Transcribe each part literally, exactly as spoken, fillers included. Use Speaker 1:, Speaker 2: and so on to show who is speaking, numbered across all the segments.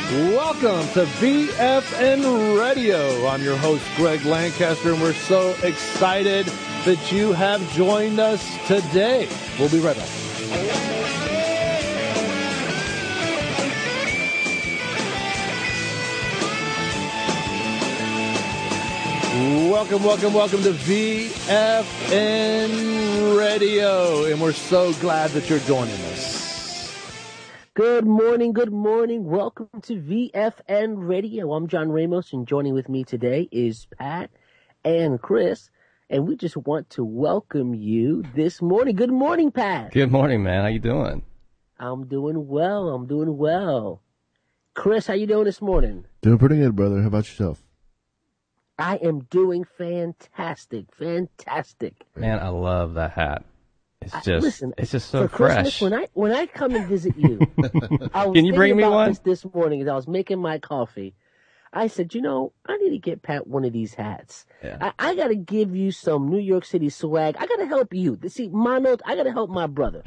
Speaker 1: Welcome to V F N Radio. I'm your host, Greg Lancaster, and we're so excited that you have joined us today. We'll be right back. Welcome, welcome, welcome to V F N Radio, and we're so glad that you're joining us.
Speaker 2: Good morning, good morning. Welcome to V F N Radio. I'm John Ramos, and joining with me today is Pat and Chris, and we just want to welcome you this morning. Good morning, Pat.
Speaker 3: Good morning, man. How you doing?
Speaker 2: I'm doing well. I'm doing well. Chris, how you doing this morning?
Speaker 4: Doing pretty good, brother. How about yourself?
Speaker 2: I am doing fantastic, fantastic.
Speaker 3: Man, I love that hat. It's just,
Speaker 2: I, listen,
Speaker 3: it's just so
Speaker 2: for Christmas,
Speaker 3: fresh.
Speaker 2: When I when I come and visit you, I was
Speaker 3: Can you bring me
Speaker 2: about
Speaker 3: one?
Speaker 2: This, this morning as I was making my coffee, I said, you know, I need to get Pat one of these hats.
Speaker 3: Yeah.
Speaker 2: I, I got to give you some New York City swag. I got to help you. See, Mono, I got to help my brother.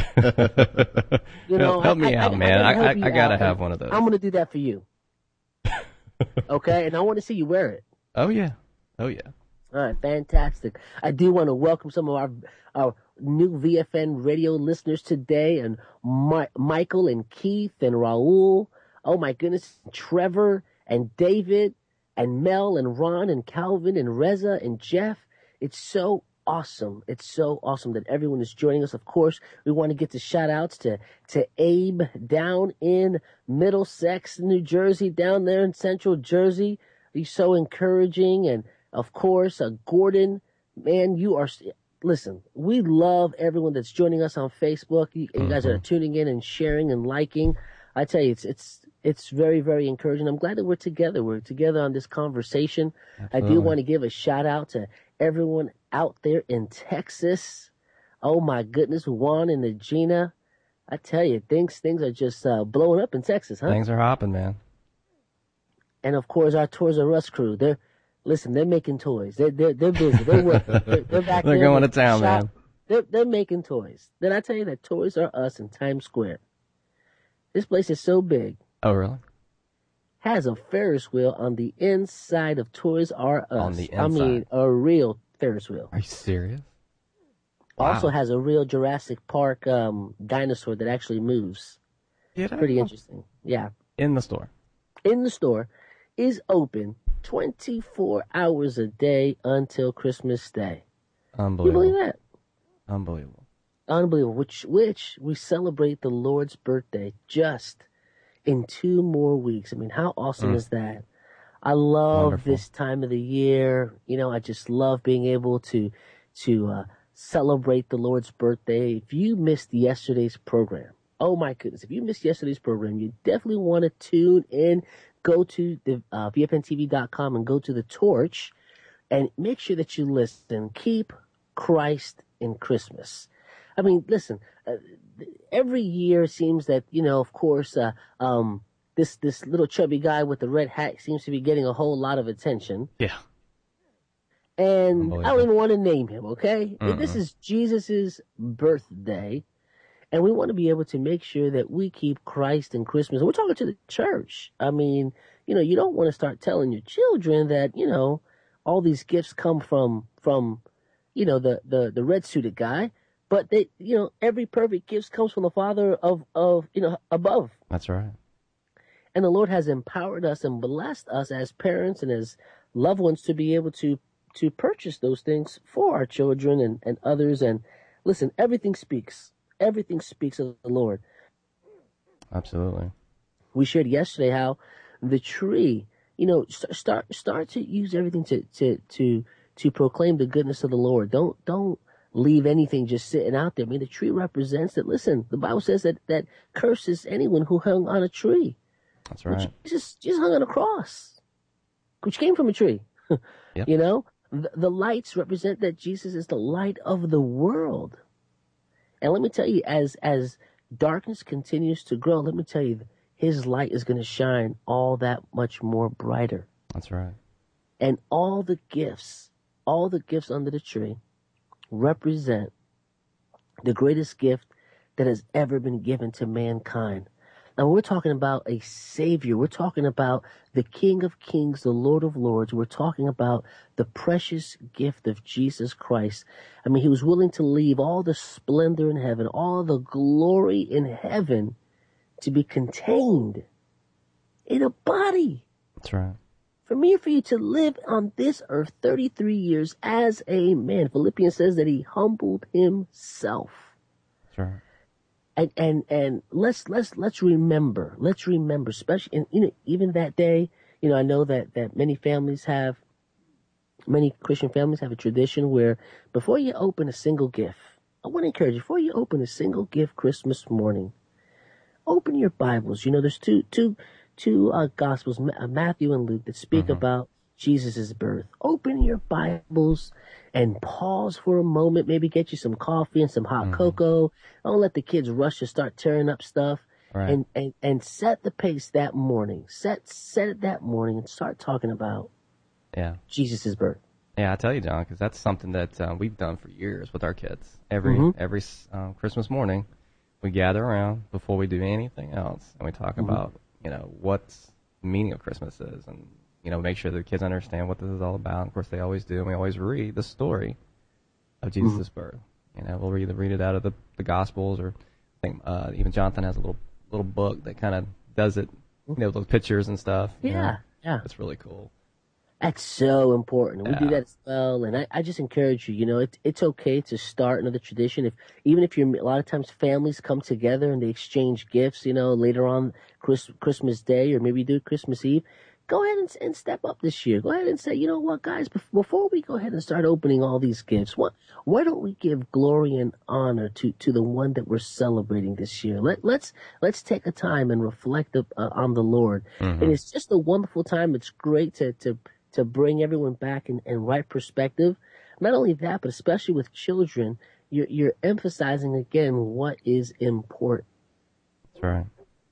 Speaker 2: You know,
Speaker 3: help me
Speaker 2: I,
Speaker 3: out,
Speaker 2: I,
Speaker 3: man.
Speaker 2: I,
Speaker 3: I,
Speaker 2: gotta,
Speaker 3: I,
Speaker 2: help
Speaker 3: I
Speaker 2: you
Speaker 3: gotta
Speaker 2: out.
Speaker 3: have one of those.
Speaker 2: I'm going to do that for you. Okay, and I want to see you wear it.
Speaker 3: Oh yeah, oh yeah.
Speaker 2: All right, fantastic. I do want to welcome some of our our new V F N radio listeners today, and My, Michael and Keith and Raul. Oh my goodness, Trevor and David and Mel and Ron and Calvin and Reza and Jeff. It's so awesome. It's so awesome that everyone is joining us. Of course, we want to get the shout outs to, to Abe down in Middlesex, New Jersey, down there in Central Jersey. He's so encouraging. And of course, uh, Gordon, man, you are, listen, we love everyone that's joining us on Facebook. You, you guys are tuning in and sharing and liking. I tell you, it's, it's, it's very, very encouraging. I'm glad that we're together. We're together on this conversation.
Speaker 3: Absolutely.
Speaker 2: I do want to give a shout out to everyone out there in Texas. Oh my goodness, Juan and Regina. I tell you, things, things are just uh, blowing up in Texas, huh?
Speaker 3: Things are hopping, man.
Speaker 2: And of course, our Toys R Us crew. They're, listen, they're making toys. They're, they're, they're busy. They're working. They're, they're back
Speaker 3: They're
Speaker 2: there
Speaker 3: going to
Speaker 2: with the
Speaker 3: town,
Speaker 2: shop.
Speaker 3: man.
Speaker 2: They're, they're making toys. Then I tell you that Toys R Us in Times Square. This place is so big.
Speaker 3: Oh really?
Speaker 2: Has a Ferris wheel on the inside of Toys R Us.
Speaker 3: On the
Speaker 2: I mean,
Speaker 3: inside?
Speaker 2: a real Ferris wheel.
Speaker 3: Are you serious?
Speaker 2: Also
Speaker 3: Wow.
Speaker 2: has a real Jurassic Park um, dinosaur that actually moves.
Speaker 3: Get out.
Speaker 2: Pretty interesting. Yeah.
Speaker 3: In the store.
Speaker 2: In the store, is open twenty-four hours a day until Christmas Day. You
Speaker 3: Unbelievable.
Speaker 2: believe that?
Speaker 3: Unbelievable.
Speaker 2: Unbelievable. Which, which we celebrate the Lord's birthday just in two more weeks. I mean, how awesome
Speaker 3: Mm.
Speaker 2: is that? I love
Speaker 3: Wonderful.
Speaker 2: this time of the year. You know, I just love being able to, to, uh, celebrate the Lord's birthday. If you missed yesterday's program, oh my goodness, if you missed yesterday's program, you definitely want to tune in. Go to the uh, V F N T V dot com and go to the Torch and make sure that you listen. Keep Christ in Christmas. I mean, listen, uh, every year it seems that, you know, of course, uh, um, this, this little chubby guy with the red hat seems to be getting a whole lot of attention.
Speaker 3: Yeah.
Speaker 2: And I don't
Speaker 3: Unbelievable.
Speaker 2: even want to name him, okay?
Speaker 3: Mm-mm.
Speaker 2: This is Jesus's birthday, and we want to be able to make sure that we keep Christ in Christmas. And we're talking to the church. I mean, you know, you don't want to start telling your children that, you know, all these gifts come from, from, you know, the, the, the red suited guy, but they, you know, every perfect gift comes from the Father of, of, you know, above.
Speaker 3: That's right.
Speaker 2: And the Lord has empowered us and blessed us as parents and as loved ones to be able to to purchase those things for our children and, and others. And listen, everything speaks. Everything speaks of the Lord.
Speaker 3: Absolutely.
Speaker 2: We shared yesterday how the tree, you know, st- start start to use everything to to to to proclaim the goodness of the Lord. Don't don't leave anything just sitting out there. I mean, the tree represents that. Listen, the Bible says that that curses anyone who hung on a tree.
Speaker 3: That's right.
Speaker 2: Jesus just hung on a cross, which came from a tree.
Speaker 3: Yep.
Speaker 2: You know, the, the lights represent that Jesus is the light of the world. And let me tell you, as as darkness continues to grow, let me tell you, his light is going to shine all that much more brighter.
Speaker 3: That's right.
Speaker 2: And all the gifts, all the gifts under the tree represent the greatest gift that has ever been given to mankind. And we're talking about a Savior. We're talking about the King of Kings, the Lord of Lords. We're talking about the precious gift of Jesus Christ. I mean, he was willing to leave all the splendor in heaven, all the glory in heaven to be contained in a body.
Speaker 3: That's right.
Speaker 2: For me, for you to live on this earth thirty-three years as a man. Philippians says that he humbled himself.
Speaker 3: That's right.
Speaker 2: And, and, and let's, let's, let's remember, let's remember, especially, and, you know, even that day, you know, I know that, that many families have, many Christian families have a tradition where before you open a single gift, I want to encourage you, before you open a single gift Christmas morning, open your Bibles. You know, there's two, two, two, uh, Gospels, Matthew and Luke, that speak mm-hmm. about Jesus' birth. Open your Bibles and pause for a moment, maybe get you some coffee and some hot mm-hmm. cocoa. Don't let the kids rush to start tearing up stuff.
Speaker 3: Right.
Speaker 2: And, and, and set the pace that morning. Set, set it that morning and start talking about
Speaker 3: yeah.
Speaker 2: Jesus' birth.
Speaker 3: Yeah, I tell you, John, because that's something that uh, we've done for years with our kids. Every, mm-hmm. every uh, Christmas morning, we gather around before we do anything else, and we talk mm-hmm. about, you know, what the meaning of Christmas is, and, you know, make sure the kids understand what this is all about. Of course, they always do, and we always read the story of Jesus' mm-hmm. birth. You know, we'll either read it out of the, the Gospels, or I think uh, even Jonathan has a little little book that kind of does it, you know, those pictures and stuff.
Speaker 2: Yeah,
Speaker 3: know?
Speaker 2: yeah.
Speaker 3: It's really cool.
Speaker 2: That's so important. We
Speaker 3: yeah.
Speaker 2: do that as well, and I, I just encourage you, you know, it, it's okay to start another tradition. If even if you're, a lot of times families come together and they exchange gifts, you know, later on Chris, Christmas Day, or maybe you do it Christmas Eve, go ahead and, and step up this year. Go ahead and say, you know what, guys, before we go ahead and start opening all these gifts, what, why don't we give glory and honor to, to the one that we're celebrating this year? Let, let's, let's take a time and reflect uh, on the Lord. Mm-hmm. And it's just a wonderful time. It's great to, to, to bring everyone back in, in right perspective. Not only that, but especially with children, you're, you're emphasizing again what is important.
Speaker 3: That's right.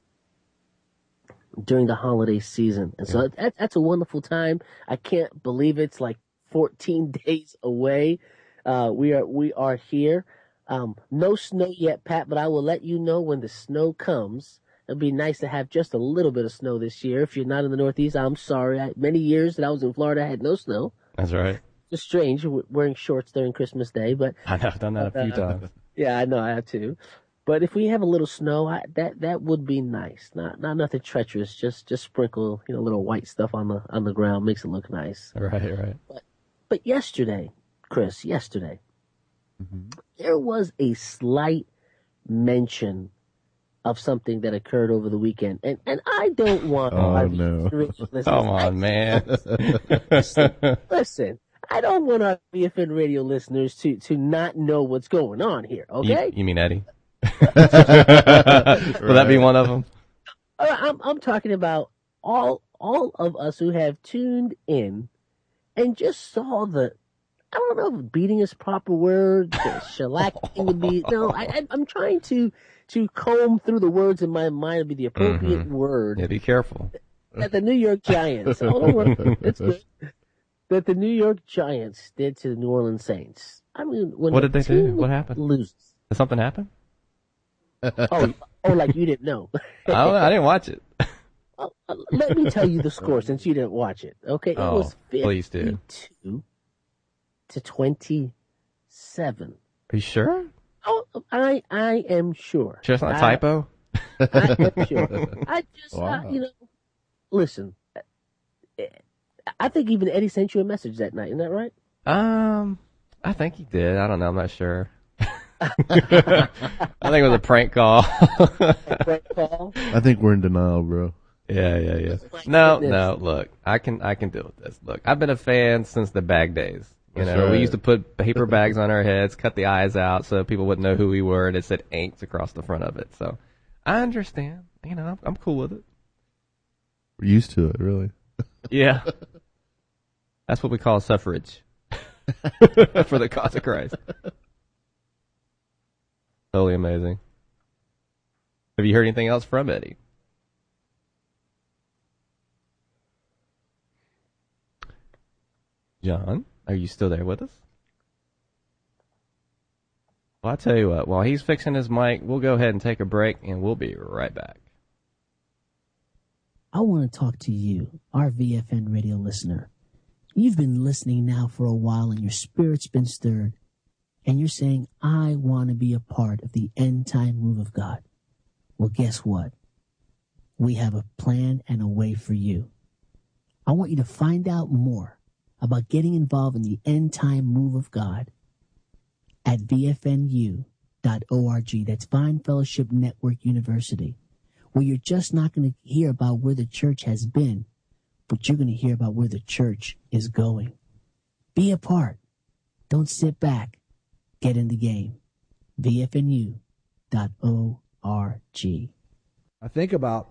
Speaker 2: During the holiday season. And so that, that's a wonderful time. I can't believe it's like fourteen days away. Uh, we are, we are here. Um, no snow yet, Pat, but I will let you know when the snow comes. It'd be nice to have just a little bit of snow this year. If you're not in the Northeast, I'm sorry. I, many years that I was in Florida, I had no snow.
Speaker 3: That's right.
Speaker 2: It's strange wearing shorts during Christmas Day, but
Speaker 3: I know, I've done that a few uh, times.
Speaker 2: Yeah, I know, I have too. But if we have a little snow, I, that that would be nice. Not not nothing treacherous. Just just sprinkle, you know, little white stuff on the on the ground, makes it look nice.
Speaker 3: Right, right.
Speaker 2: But but yesterday, Chris, yesterday, mm-hmm. there was a slight mention of something that occurred over the weekend, and and I don't want.
Speaker 4: Oh
Speaker 2: our
Speaker 4: no!
Speaker 3: Come on, I, man.
Speaker 2: listen, listen. I don't want our V F N radio listeners to to not know what's going on here. Okay?
Speaker 3: You, you mean Eddie? Will that be one of them?
Speaker 2: I'm I'm talking about all all of us who have tuned in and just saw the, I don't know if beating is proper word, the shellacking would be, no, I, I I'm trying to to comb through the words in my mind to be the appropriate mm-hmm. word.
Speaker 3: Yeah, be careful.
Speaker 2: That the New York Giants, oh, don't worry, it's good. That the New York Giants did to the New Orleans Saints. I mean, when
Speaker 3: what did they do? What happened?
Speaker 2: Loses.
Speaker 3: Did something happen?
Speaker 2: oh, oh, like you didn't know.
Speaker 3: I, don't, I didn't watch it.
Speaker 2: Oh, uh, let me tell you the score since you didn't watch it. Okay, it
Speaker 3: oh,
Speaker 2: was
Speaker 3: fifty-two
Speaker 2: to twenty-seven.
Speaker 3: Are you sure?
Speaker 2: Oh, I I am sure.
Speaker 3: Sure, it's not a
Speaker 2: I,
Speaker 3: typo.
Speaker 2: I am sure. I just,
Speaker 4: wow.
Speaker 2: uh, you know, listen. I think even Eddie sent you a message that night. Isn't that right?
Speaker 3: Um, I think he did. I don't know. I'm not sure. I think it was a prank call.
Speaker 2: a prank call?
Speaker 4: I think we're in denial, bro.
Speaker 3: Yeah, yeah, yeah. No, no. Look, I can, I can deal with this. Look, I've been a fan since the bag days. You
Speaker 4: That's
Speaker 3: know,
Speaker 4: right.
Speaker 3: we used to put paper bags on our heads, cut the eyes out so people wouldn't know who we were, and it said Aints across the front of it. So, I understand. You know, I'm, I'm cool with it.
Speaker 4: We're used to it, really.
Speaker 3: Yeah. That's what we call suffrage for the cause of Christ. Totally amazing. Have you heard anything else from Eddie? John, are you still there with us? Well, I'll tell you what, while he's fixing his mic, we'll go ahead and take a break, and we'll be right back.
Speaker 5: I want to talk to you, our V F N radio listener. You've been listening now for a while and your spirit's been stirred. And you're saying, I want to be a part of the end time move of God. Well, guess what? We have a plan and a way for you. I want you to find out more about getting involved in the end time move of God at V F N U dot org. That's Vine Fellowship Network University, where you're just not going to hear about where the church has been, but you're going to hear about where the church is going. Be a part. Don't sit back. Get in the game. V F N U dot org.
Speaker 1: I think about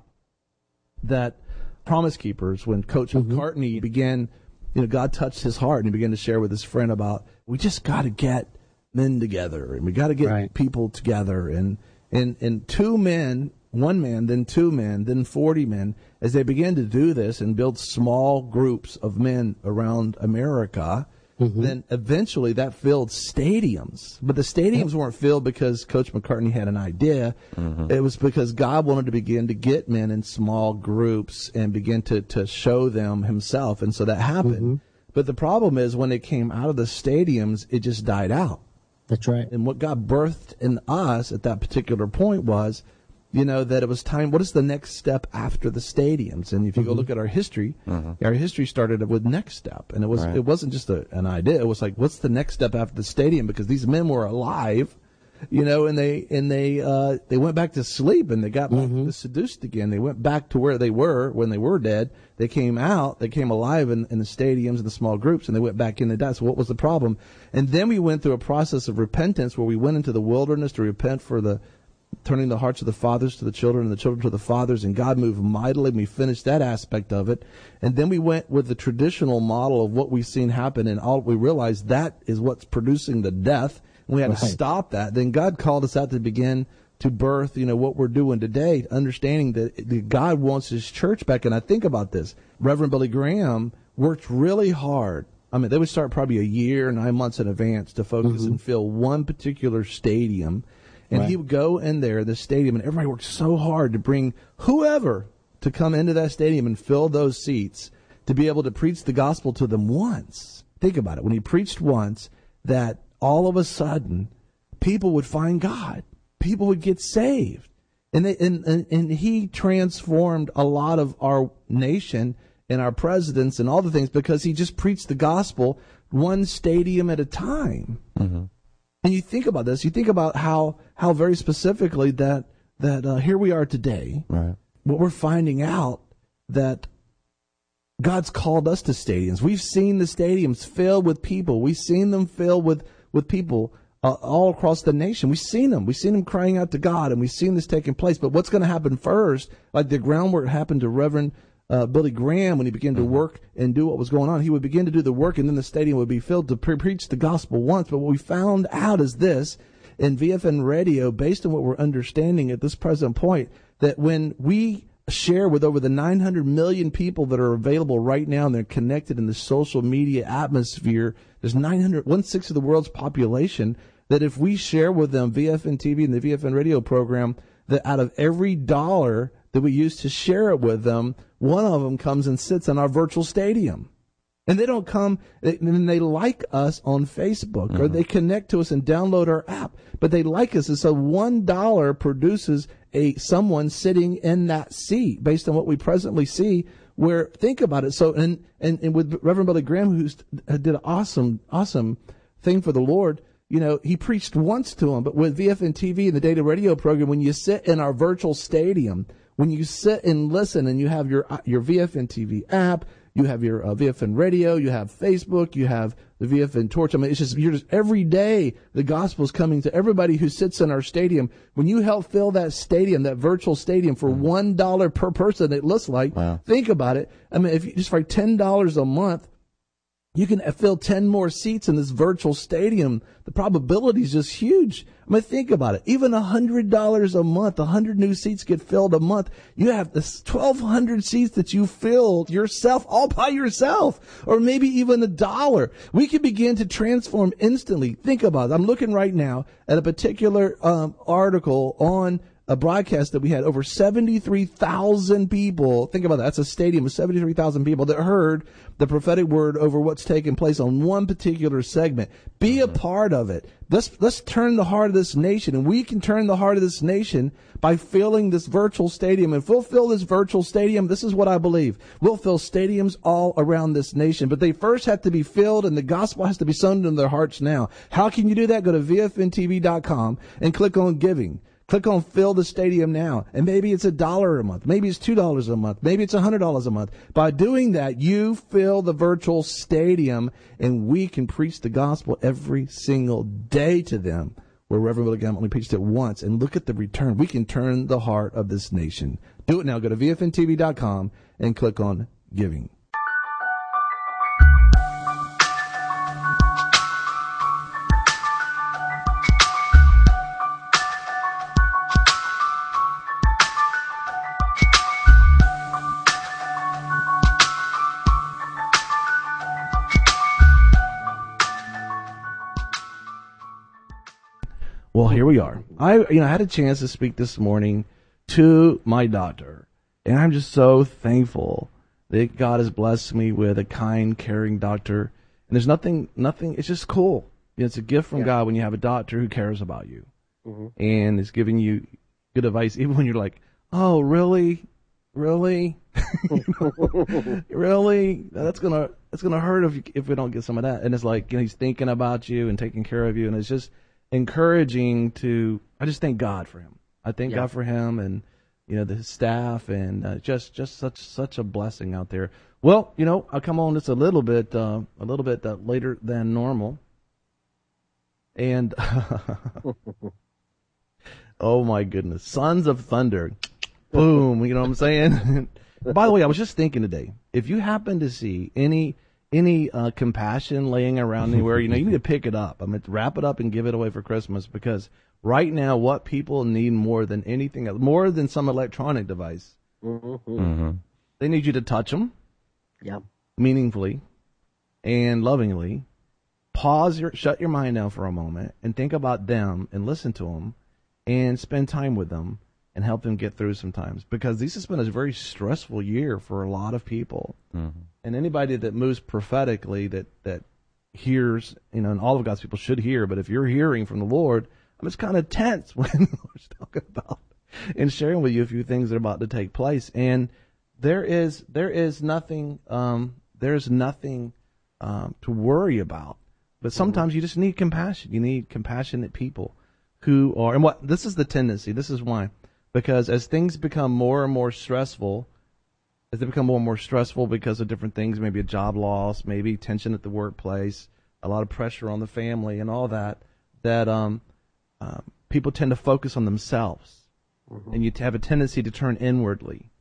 Speaker 1: that Promise Keepers when Coach mm-hmm. McCartney began, you know, God touched his heart and he began to share with his friend about, we just got to get men together and we got to get right. people together. And, and, and two men, one man, then two men, then forty men, as they began to do this and build small groups of men around America, mm-hmm. then eventually that filled stadiums. But the stadiums weren't filled because Coach McCartney had an idea. Mm-hmm. It was because God wanted to begin to get men in small groups and begin to, to show them himself. And so that happened. Mm-hmm. But the problem is when it came out of the stadiums, it just died out.
Speaker 2: That's right.
Speaker 1: And what God birthed in us at that particular point was, you know, that it was time. What is the next step after the stadiums? And if you mm-hmm. go look at our history, mm-hmm. our history started with Next Step, and it was right. it wasn't just a, an idea. It was like, what's the next step after the stadium? Because these men were alive, you know, and they and they uh, they went back to sleep and they got back mm-hmm. seduced again. They went back to where they were when they were dead. They came out, they came alive in, in the stadiums and the small groups, and they went back in the dead. So what was the problem? And then we went through a process of repentance where we went into the wilderness to repent for the turning the hearts of the fathers to the children and the children to the fathers, and God moved mightily. We finished that aspect of it. And then we went with the traditional model of what we've seen happen, and all we realized that is what's producing the death. And we had right. to stop that. Then God called us out to begin to birth, you know, what we're doing today, understanding that God wants his church back. And I think about this. Reverend Billy Graham worked really hard. I mean, they would start probably a year, nine months in advance to focus mm-hmm. and fill one particular stadium. And right. he would go in there, the stadium, and everybody worked so hard to bring whoever to come into that stadium and fill those seats to be able to preach the gospel to them once. Think about it. When he preached once, that all of a sudden people would find God. People would get saved. And, they, and, and, and he transformed a lot of our nation and our presidents and all the things because he just preached the gospel one stadium at a time. Mm-hmm. And you think about this, you think about how, how very specifically that, that uh, here we are today, right. what we're finding out that God's called us to stadiums. We've seen the stadiums filled with people. We've seen them filled with, with people uh, all across the nation. We've seen them. We've seen them crying out to God, and we've seen this taking place. But what's going to happen first, like the groundwork happened to Reverend Uh, Billy Graham, when he began to work and do what was going on, he would begin to do the work, and then the stadium would be filled to pre- preach the gospel once. But what we found out is this, in V F N Radio, based on what we're understanding at this present point, that when we share with over the nine hundred million people that are available right now, and they're connected in the social media atmosphere, there's nine hundred, one-sixth of the world's population, that if we share with them V F N T V and the V F N radio program, that out of every dollar that we use to share it with them, one of them comes and sits in our virtual stadium. And they don't come, and they like us on Facebook, mm-hmm. or they connect to us and download our app, but they like us. And so one dollar produces a someone sitting in that seat based on what we presently see, where, think about it. So, and, and, and with Reverend Billy Graham, who did an awesome, awesome thing for the Lord, you know, he preached once to them, but with V F N T V and the Data Radio program, when you sit in our virtual stadium, when you sit and listen and you have your your V F N T V app, you have your uh, V F N radio, you have Facebook, you have the V F N Torch. I mean, it's just, you're just, every day the gospel is coming to everybody who sits in our stadium. When you help fill that stadium, that virtual stadium, for one dollar per person, it looks like, wow. Think about it. I mean, if you just for ten dollars a month, you can fill ten more seats in this virtual stadium. The probability is just huge. I mean, think about it. Even one hundred dollars a month, one hundred new seats get filled a month. You have this twelve hundred seats that you filled yourself, all by yourself, or maybe even a dollar. We can begin to transform instantly. Think about it. I'm looking right now at a particular um, article on a broadcast that we had over seventy-three thousand people. Think about that. That's a stadium of seventy-three thousand people that heard the prophetic word over what's taking place on one particular segment. Be a part of it. Let's, let's turn the heart of this nation, and we can turn the heart of this nation by filling this virtual stadium. And if we'll fill this virtual stadium, this is what I believe. We'll fill stadiums all around this nation, but they first have to be filled, and the gospel has to be sown into their hearts now. How can you do that? Go to V F N T V dot com and click on giving. Click on fill the stadium now. And maybe it's a dollar a month. Maybe it's two dollars a month. Maybe it's a hundred dollars a month. By doing that, you fill the virtual stadium, and we can preach the gospel every single day to them. Where Reverend Willie Graham only preached it once. And look at the return. We can turn the heart of this nation. Do it now. Go to V F N T V dot com and click on giving. Well, here we are. I, you know, I had a chance to speak this morning to my doctor, and I'm just so thankful that God has blessed me with a kind, caring doctor. And there's nothing, nothing. It's just cool. You know, it's a gift from yeah. God when you have a doctor who cares about you, mm-hmm. and is giving you good advice, even when you're like, "Oh, really, really, really? That's gonna, that's gonna hurt if if we don't get some of that." And it's like, you know, he's thinking about you and taking care of you, and it's just encouraging to, I just thank God for him. I thank yeah. God for him and, you know, the staff, and uh, just, just such, such a blessing out there. Well, you know, I'll come on just a little bit, uh, a little bit uh, later than normal. And, oh my goodness, Sons of Thunder. Boom. You know what I'm saying? By the way, I was just thinking today, if you happen to see any, Any uh, compassion laying around anywhere, you know, you need to pick it up. I mean, wrap it up and give it away for Christmas, because right now what people need more than anything else, more than some electronic device, mm-hmm. Mm-hmm. they need you to touch them
Speaker 2: yeah.
Speaker 1: meaningfully and lovingly. Pause your, shut your mind down for a moment and think about them and listen to them and spend time with them and help them get through sometimes, because this has been a very stressful year for a lot of people. Mm-hmm. And anybody that moves prophetically, that, that hears, you know, and all of God's people should hear, but if you're hearing from the Lord, I'm just kind of tense when the Lord's talking about and sharing with you a few things that are about to take place. And there is, there is nothing, um, there's nothing, um, to worry about, but sometimes you just need compassion. You need compassionate people who are, and what, this is the tendency, this is why. Because as things become more and more stressful, as they become more and more stressful because of different things, maybe a job loss, maybe tension at the workplace, a lot of pressure on the family and all that, that um, uh, people tend to focus on themselves. Mm-hmm. And you have a tendency to turn inwardly,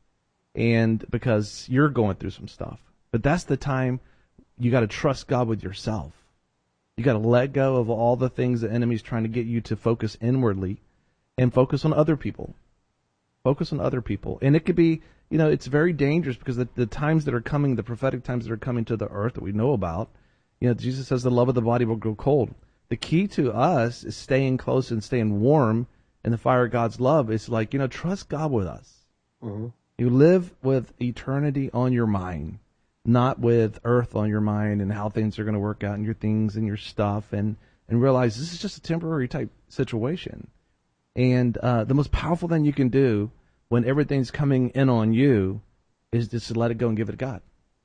Speaker 1: and because you're going through some stuff. But that's the time you got to trust God with yourself. You got to let go of all the things the enemy's trying to get you to focus inwardly and focus on other people. Focus on other people. And it could be, you know, it's very dangerous, because the, the times that are coming, the prophetic times that are coming to the earth that we know about, you know, Jesus says the love of the body will grow cold. The key to us is staying close and staying warm in the fire of God's love. It's like, you know, trust God with us. Mm-hmm. You live with eternity on your mind, not with earth on your mind and how things are going to work out and your things and your stuff, and, and realize this is just a temporary type situation. And uh, the most powerful thing you can do when everything's coming in on you is just to let it go and give it to God.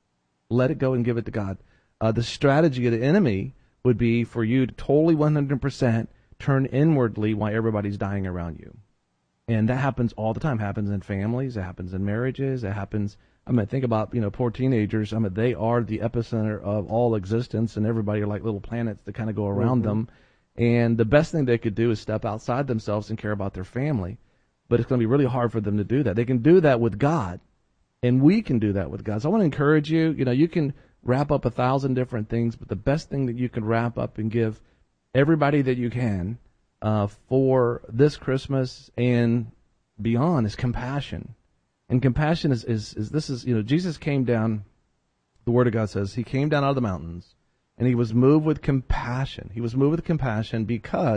Speaker 1: Let it go and give it to God. Uh, the strategy of the enemy would be for you to totally one hundred percent turn inwardly while everybody's dying around you. And that happens all the time. It happens in families. It happens in marriages. It happens, I mean, think about, you know, poor teenagers. I mean, they are the epicenter of all existence, and everybody are like little planets that kind of go around mm-hmm. them. And the best thing they could do is step outside themselves and care about their family. But it's going to be really hard for them to do that. They can do that with God, and we can do that with God. So I want to encourage you, you know, you can wrap up a thousand different things, but the best thing that you can wrap up and give everybody that you can uh, for this Christmas and beyond is compassion. And compassion is, is, is, this is, you know, Jesus came down, the Word of God says, he came down out of the mountains, and he was moved with compassion. He was moved with compassion because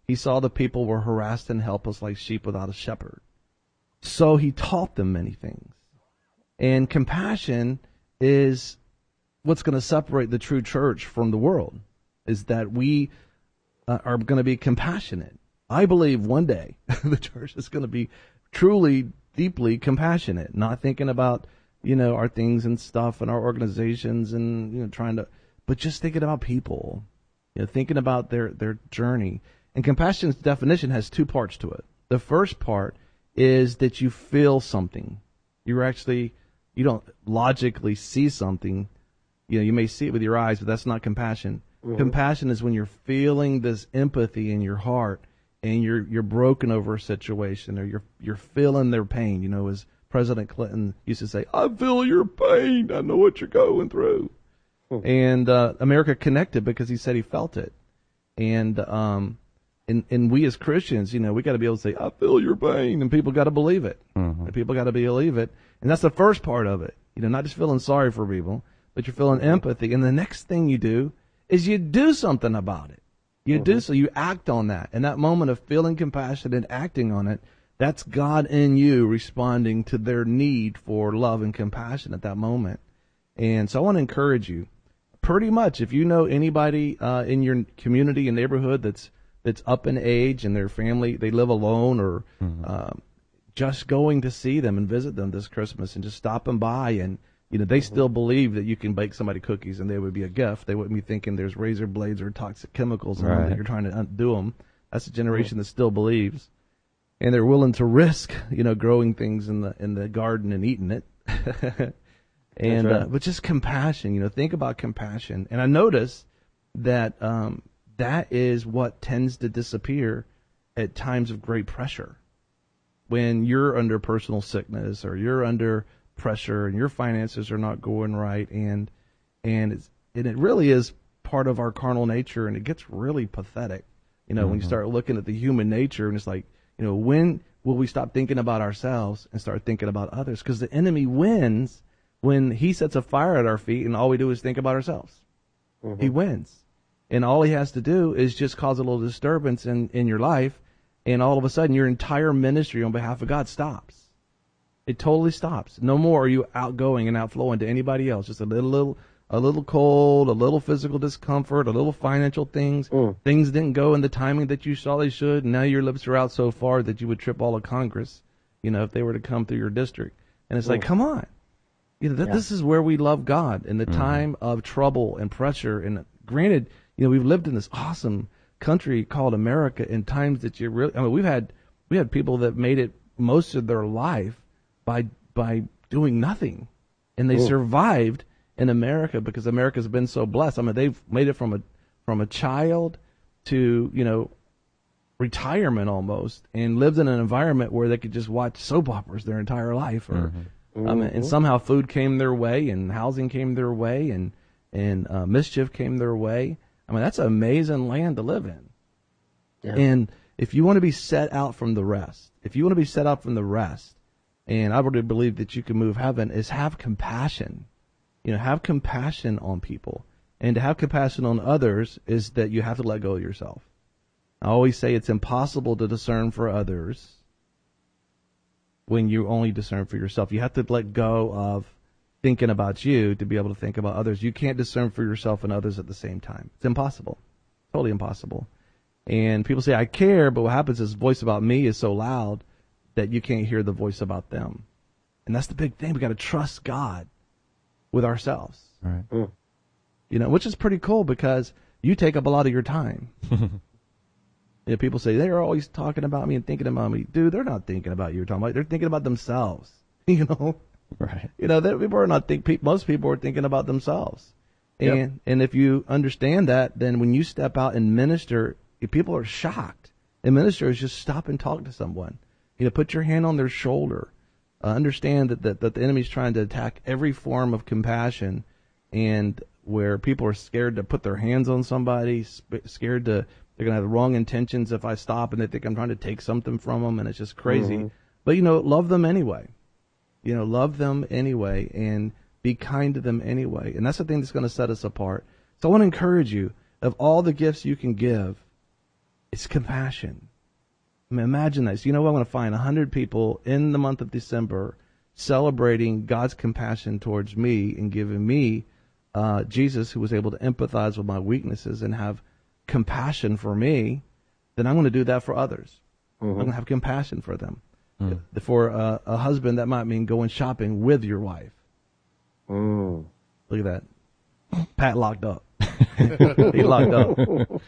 Speaker 1: He saw the people were harassed and helpless like sheep without a shepherd. So he taught them many things. And compassion is what's going to separate the true church from the world, is that we uh, are going to be compassionate. I believe one day the church is going to be truly, deeply compassionate, not thinking about, you know, our things and stuff and our organizations and, you know, trying to, but just thinking about people, you know, thinking about their, their journey. And compassion's definition has two parts to it. The first part is that you feel something. You're actually, you don't logically see something. You know, you may see it with your eyes, but that's not compassion. Mm-hmm. Compassion is when you're feeling this empathy in your heart and you're you're broken over a situation, or you're you're feeling their pain. You know, as President Clinton used to say, "I feel your pain. I know what you're going through." Mm-hmm. And uh, America connected because he said he felt it. And um, and and we as Christians, you know, we got to be able to say, "I feel your pain," and people got to believe it. Mm-hmm. And people got to believe it, and that's the first part of it. You know, not just feeling sorry for people, but you're feeling empathy. And the next thing you do is you do something about it. You mm-hmm. do so. You act on that. And that moment of feeling compassion and acting on it, that's God in you responding to their need for love and compassion at that moment. And so I want to encourage you, pretty much, if you know anybody uh, in your community and neighborhood that's that's up in age and their family, they live alone, or mm-hmm. uh, just going to see them and visit them this Christmas and just stopping by, and you know, they still believe that you can bake somebody cookies and they would be a gift. They wouldn't be thinking there's razor blades or toxic chemicals in right. them that you're trying to undo them. That's a generation that still believes, and they're willing to risk, you know, growing things in the in the garden and eating it. and right. uh, but just compassion, you know, think about compassion. And I notice that um, that is what tends to disappear at times of great pressure, when you're under personal sickness or you're under pressure and your finances are not going right, and and it's and it really is part of our carnal nature, and it gets really pathetic, you know, mm-hmm. when you start looking at the human nature, and it's like, you know, when will we stop thinking about ourselves and start thinking about others? Because the enemy wins when he sets a fire at our feet and all we do is think about ourselves. Mm-hmm. He wins, and all he has to do is just cause a little disturbance in in your life, and all of a sudden your entire ministry on behalf of God stops. It totally stops. No more are you outgoing and outflowing to anybody else. Just a little, little, a little cold, a little physical discomfort, a little financial things. Mm. Things didn't go in the timing that you saw they should. And now your lips are out so far that you would trip all of Congress, you know, if they were to come through your district. And it's mm. like, come on. You know, th- yeah. This is where we love God in the mm. time of trouble and pressure. And granted, you know, we've lived in this awesome country called America in times that you really, I mean, we've had, we had people that made it most of their life by by doing nothing, and they Ooh. survived in America because America's been so blessed. I mean, they've made it from a from a child to, you know, retirement almost, and lived in an environment where they could just watch soap operas their entire life, or mm-hmm. um, and somehow food came their way, and housing came their way, and and uh, mischief came their way. I mean, that's an amazing land to live in. Yeah. And if you want to be set out from the rest, if you want to be set out from the rest. And I really believe that you can move heaven, is have compassion. You know, have compassion on people. And to have compassion on others is that you have to let go of yourself. I always say it's impossible to discern for others when you only discern for yourself. You have to let go of thinking about you to be able to think about others. You can't discern for yourself and others at the same time. It's impossible. Totally impossible. And people say, I care, but what happens is the voice about me is so loud that you can't hear the voice about them. And that's the big thing. We got to trust God with ourselves.
Speaker 4: Right.
Speaker 1: Mm. You know, which is pretty cool because you take up a lot of your time. You know, people say, they're always talking about me and thinking about me. Dude, they're not thinking about you. Talking about, they're thinking about themselves. You know?
Speaker 4: Right.
Speaker 1: You know, that people are not think, most people are thinking about themselves. And, yep. and if you understand that, then when you step out and minister, people are shocked. And ministers just stop and talk to someone. You know, put your hand on their shoulder. Uh, understand that, that, that the enemy's trying to attack every form of compassion, and where people are scared to put their hands on somebody, sp- scared to, they're going to have the wrong intentions if I stop and they think I'm trying to take something from them, and it's just crazy. Mm-hmm. But, you know, love them anyway. You know, love them anyway, and be kind to them anyway. And that's the thing that's going to set us apart. So I want to encourage you, of all the gifts you can give, It's compassion. I mean, imagine this. You know what? I'm going to find one hundred people in the month of December celebrating God's compassion towards me and giving me uh, Jesus, who was able to empathize with my weaknesses and have compassion for me. Then I'm going to do that for others. Mm-hmm. I'm going to have compassion for them. Mm. For uh, a husband, that might mean going shopping with your wife.
Speaker 2: Mm.
Speaker 1: Look at that. Pat locked up. He locked up.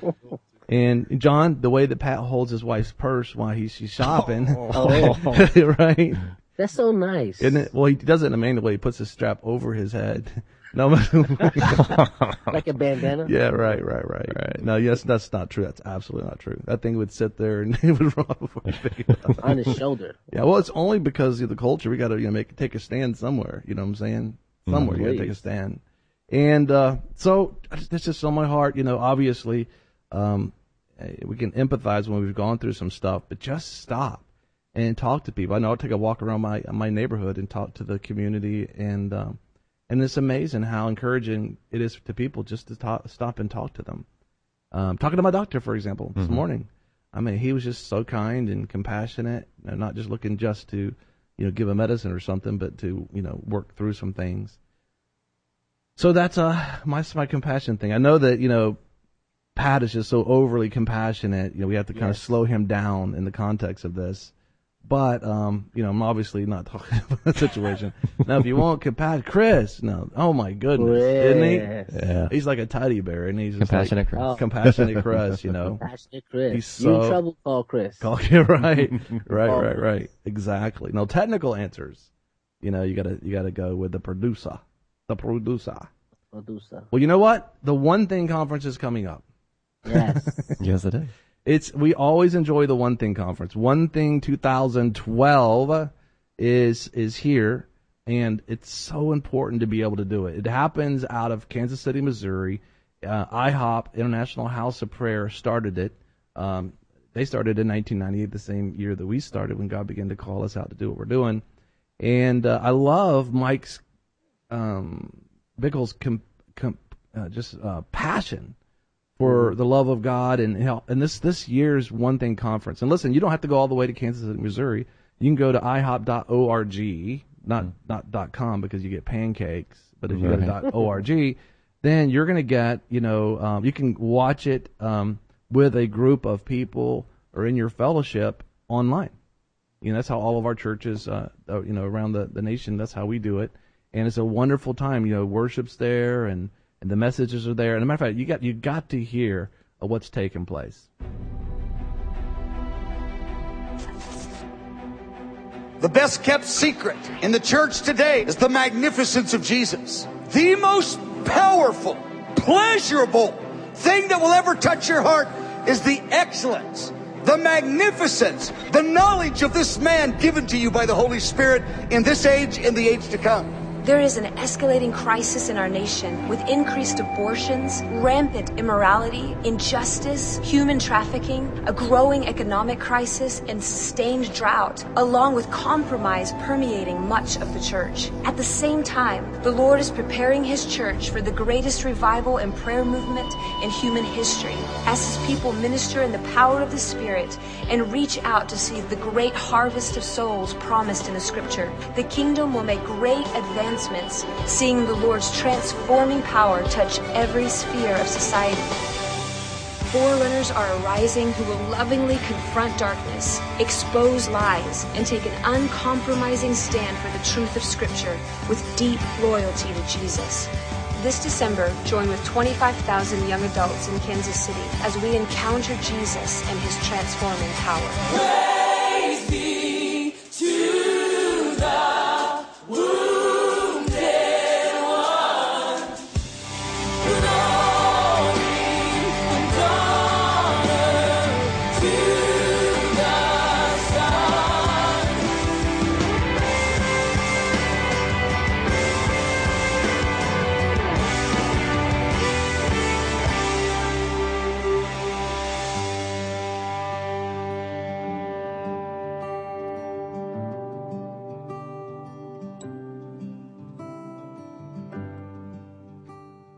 Speaker 1: And John, the way that Pat holds his wife's purse while he's she's shopping,
Speaker 2: Oh.
Speaker 1: right?
Speaker 2: That's so nice.
Speaker 1: Isn't it? Well, he does it in a manual way. He puts his strap over his head. No,
Speaker 2: like a bandana?
Speaker 1: yeah, right, right, right, right. No, yes, that's not true. That's absolutely not true. That thing would sit there and it would roll before you pick it up.
Speaker 2: On his shoulder.
Speaker 1: Yeah, well, it's only because of the culture. We got to, you know, make take a stand somewhere. You know what I'm saying? Somewhere
Speaker 2: Mm,
Speaker 1: you got to
Speaker 2: please.
Speaker 1: take a stand. And uh, so that's just on my heart. You know, obviously, um, we can empathize when we've gone through some stuff, but just stop and talk to people. I know I'll take a walk around my my neighborhood and talk to the community, and um, and it's amazing how encouraging it is to people just to talk, stop and talk to them. Um, talking to my doctor, for example, this
Speaker 4: Mhm.
Speaker 1: morning. I mean, he was just so kind and compassionate, you know, not just looking just to, you know, give a medicine or something, but to, you know, work through some things. So that's uh my my compassion thing. I know that, you know, Pat is just so overly compassionate. You know, we have to kind of
Speaker 2: Yes.
Speaker 1: slow him down in the context of this. But, um, you know, I'm obviously not talking about the situation. Now, if you want compassion, Chris, no, oh my goodness, isn't he?
Speaker 2: Yes.
Speaker 4: Yeah.
Speaker 1: He's like a teddy bear, and he's just
Speaker 3: Compassionate
Speaker 1: like,
Speaker 3: Chris.
Speaker 2: Oh.
Speaker 1: compassionate Chris, you know.
Speaker 2: Passionate Chris.
Speaker 1: He's
Speaker 2: You in
Speaker 1: so-
Speaker 2: trouble, call Chris.
Speaker 1: Call you right, right,
Speaker 2: Oh.
Speaker 1: right, right. Exactly. No technical answers. You know, you gotta you gotta go with the producer, the producer.
Speaker 2: Medusa.
Speaker 1: Well, you know what? The One Thing Conference is coming up.
Speaker 2: Yes.
Speaker 3: Yes, it is.
Speaker 1: It's we always enjoy the One Thing Conference. One Thing twenty twelve is is here, and it's so important to be able to do it. It happens out of Kansas City, Missouri. Uh, I HOP, International House of Prayer, started it. Um, they started in nineteen ninety-eight, the same year that we started, when God began to call us out to do what we're doing. And uh, I love Mike's um, Bickle's com, com, uh, just uh, passion for the love of God and help. And this this year's One Thing Conference. And listen, you don't have to go all the way to Kansas City, Missouri. You can go to i hop dot org, not
Speaker 3: Mm.
Speaker 1: not dot .com because you get pancakes. But if you
Speaker 3: Right.
Speaker 1: go to dot .org, then you're going to get, you know, um, you can watch it um, with a group of people or in your fellowship online. You know, that's how all of our churches, uh, uh, you know, around the, the nation, that's how we do it. And it's a wonderful time. You know, worship's there, and, and the messages are there. And as a matter of fact, you got you got to hear uh, what's taking place.
Speaker 6: The best kept secret in the church today is the magnificence of Jesus. The most powerful, pleasurable thing that will ever touch your heart is the excellence, the magnificence, the knowledge of this man given to you by the Holy Spirit in this age and the age to come.
Speaker 7: There is an escalating crisis in our nation with increased abortions, rampant immorality, injustice, human trafficking, a growing economic crisis, and sustained drought, along with compromise permeating much of the church. At the same time, the Lord is preparing His church for the greatest revival and prayer movement in human history as His people minister in the power of the Spirit and reach out to see the great harvest of souls promised in the Scripture. The kingdom will make great advancements, seeing the Lord's transforming power touch every sphere of society. Forerunners are arising who will lovingly confront darkness, expose lies, and take an uncompromising stand for the truth of Scripture with deep loyalty to Jesus. This December, join with twenty-five thousand young adults in Kansas City as we encounter Jesus and His transforming power.
Speaker 8: Praise be to the wounded one. Glory and honor to the Son.